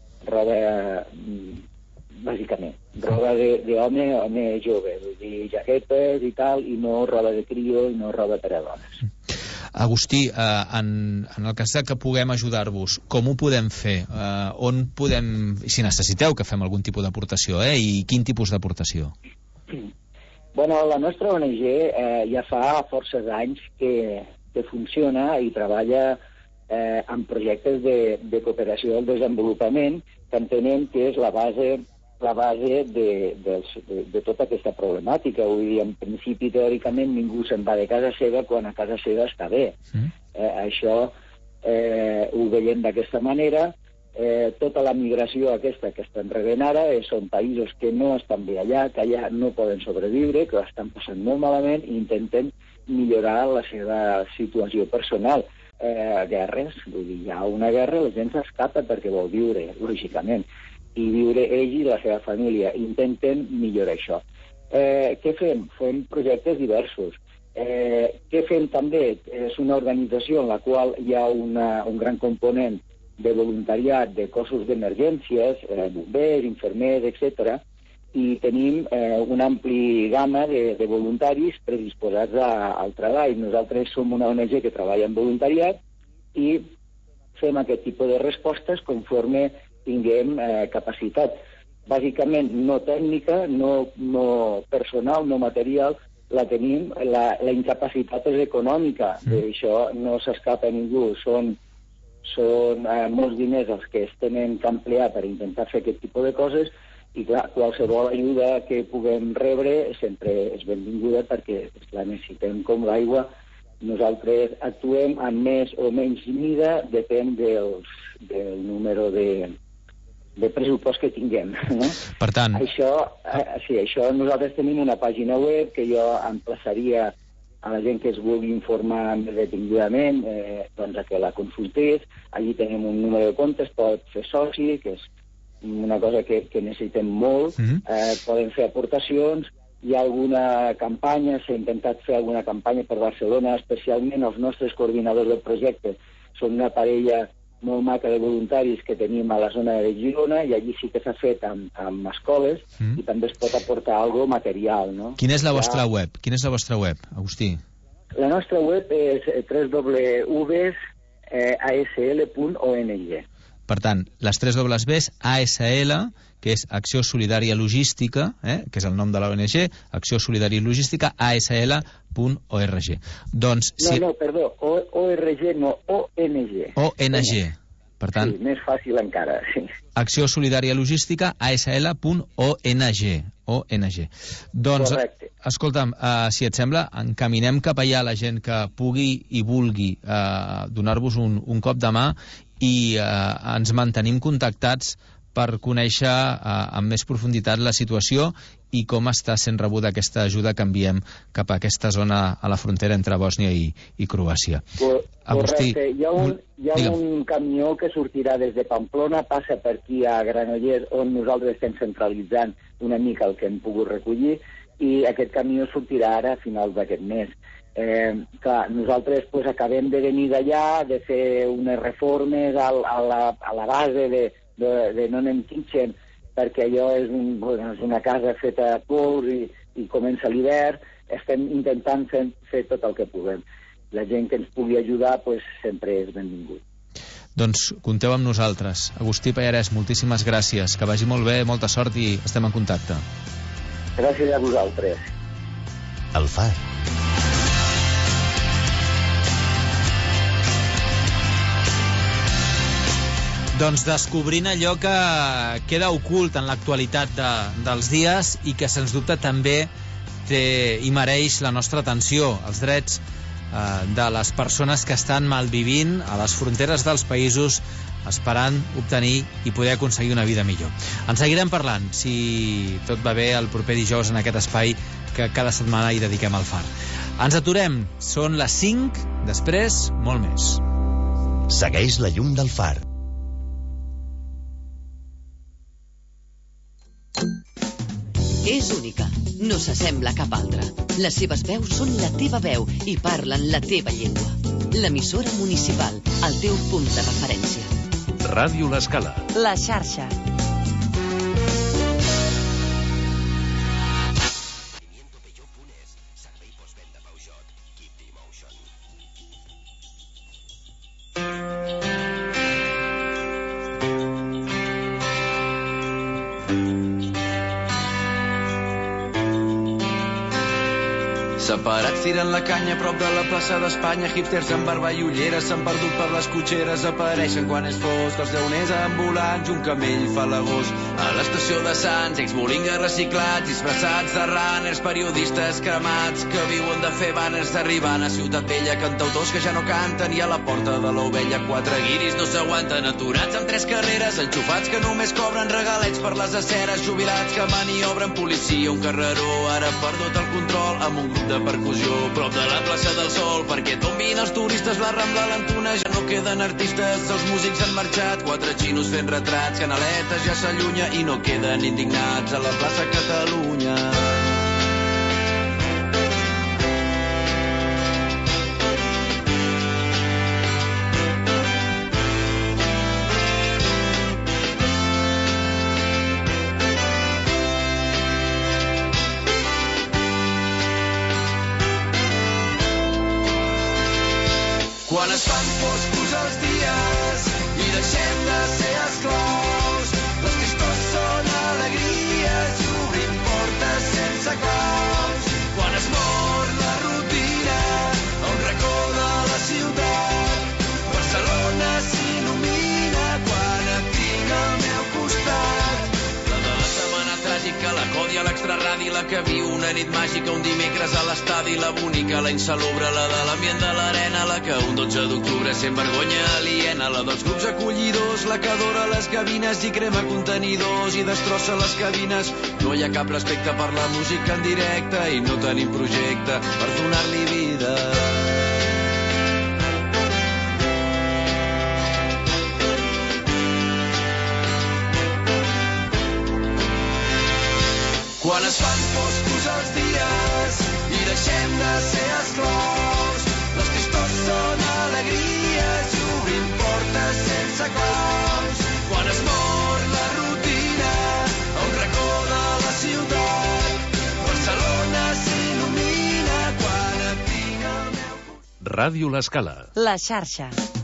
bàsicament, roba d'home, home jove, vull dir, jaquetes i tal, i no roba de trio, i no roba per a dones. Agustí, en el cas que puguem ajudar-vos, com ho podem fer? On podem, si necessiteu que fem algun tipus d'aportació, i quin tipus d'aportació? Bueno, la nostra ONG ja fa forces anys que funciona i treballa en projectes de cooperació al desenvolupament, que entenem que és la base de tota aquesta problemàtica. Vull dir, en principi, teòricament, ningú se'n va de casa seva quan a casa seva està bé. Això ho veiem d'aquesta manera. Tota la migració aquesta que estan rebent ara són països que no estan bé allà, que allà no poden sobreviure, que estan passant molt malament i intenten millorar la seva situació personal. Guerres, vull dir, hi ha una guerra, la gent s'escapa perquè vol viure, lògicament, i viure ell i la seva família. Intenten millorar això. Què fem? Fem projectes diversos. Què fem també? És una organització en la qual hi ha un gran component de voluntariat, de cossos d'emergències, bombers, infermers, etc. I tenim una ampli gamma de voluntaris predisposats al treball. Nosaltres som una ONG que treballa en voluntariat i fem aquest tipus de respostes conforme tinguem capacitat. Bàsicament, no tècnica, no personal, no material, la tenim. La incapacitat és econòmica. Això no s'escapa a ningú. Són molts diners els que es tenen que emplear per intentar fer aquest tipus de coses I clar, qualsevol ajuda que puguem rebre sempre és benvinguda perquè la necessitem com l'aigua. Nosaltres actuem amb més o menys mida, depèn del número de pressupost que tinguem. No? Per tant... Això nosaltres tenim una pàgina web que jo emplaçaria a la gent que es vulgui informar més detingudament, doncs a que la consultés. Allí tenim un número de comptes, pot fer soci, que és una cosa que necessitem molt, poden fer aportacions. Hi ha alguna campanya, s'ha intentat fer alguna campanya per Barcelona, especialment els nostres coordinadors del projecte són una parella molt maca de voluntaris que tenim a la zona de Girona, i allí sí que s'ha fet amb escoles, i també es pot aportar algo material, no? Quina és la vostra web? Quina és la vostra web, Agustí? La nostra web és www.asl.ong. Per tant, les 3 dobles Bs, ASL, que és Acció Solidària Logística, que és el nom de la ONG, Acció Solidària Logística, asl.org. Doncs, perdó, ORG no, ONG. ONG. Per tant, sí, més fàcil encara, sí. Acció Solidària Logística, asl.ong. Doncs, correcte. Escolta'm, si et sembla, encaminem cap allà la gent que pugui i vulgui donar-vos un cop de mà, i ens mantenim contactats per conèixer amb més profunditat la situació i com està sent rebuda aquesta ajuda que enviem cap a aquesta zona a la frontera entre Bòsnia i Croàcia. Correcte. Hi ha un camió que sortirà des de Pamplona, passa per aquí a Granollers, on nosaltres estem centralitzant una mica el que hem pogut recollir, i aquest camió sortirà ara a finals d'aquest mes. Clar, nosaltres acabem de venir d'allà, de fer unes reformes a la base de Non Kitchen, perquè allò és una casa feta a pols i comença l'hivern. Estem intentant fer tot el que puguem. La gent que ens pugui ajudar sempre és benvingut. Doncs compteu amb nosaltres. Agustí Pallarès, moltíssimes gràcies. Que vagi molt bé, molta sort i estem en contacte. Gràcies a vosaltres. El Far. Doncs descobrint allò que queda ocult en l'actualitat dels dies i que, sens dubte, també té i mereix la nostra atenció, els drets de les persones que estan malvivint a les fronteres dels països esperant obtenir i poder aconseguir una vida millor. En seguirem parlant, si tot va bé, el proper dijous en aquest espai que cada setmana hi dediquem al Far. Ens aturem, són les 5, després molt més. Segueix la llum del Far. És única, no s'assembla a cap altra. Les seves veus són la teva veu i parlen la teva llengua. L'emissora municipal, el teu punt de referència. Ràdio L'Escala. La xarxa. Separats tiren la canya a prop de la plaça d'Espanya, hipsters amb barba i ulleres s'han perdut per les cotxeres, apareixen quan és fosc, els llauners ambulants, un camell fa l'agost. A l'estació de Sants, ex-bolingues reciclats, disfressats de runners, periodistes cremats, que viuen de fer banners, arribant a Ciutat Vella, cantautors que ja no canten, i a la porta de l'Ovella 4 guiris no s'aguanten, aturats amb 3 carreres, enxufats que només cobren regalets per les aceres, jubilats que maniobren, policia, un carreró, ara perdut el control, amb un grup de percussió, prop de la plaça del Sol, perquè tombin els turistes, la Rambla l'entuna, ja no queden artistes, els músics han marxat, 4 xinos fent retrats, Canaletes ja s'allunya i no queden indignats a la plaça Catalunya. Quan es fan foscos els dies i deixem de ser esclaus, les tristors són alegries i obrim portes sense claus. Quan es mor la rutina a un racó de la ciutat, Barcelona s'il·lumina quan et tinc al meu costat. La de la Setmana nit màgica, un dimecres a l'estadi, la bonica, la insalubre, la de l'ambient de l'arena, la que un 12 d'octubre sent vergonya aliena, la dels grups acollidors, la que adora les gavines i crema contenidors i destrossa les cabines. No hi ha cap respecte per la música en directe i no tenim projecte per donar-li vida. Quan es fan foscos els dies i deixem de ser esclaus, les tristors són alegries i obrim portes sense claus. Quan es mor la rutina a un racó de la ciutat, Barcelona s'il·lumina quan et tinc al meu costat. Ràdio L'Escala. La xarxa.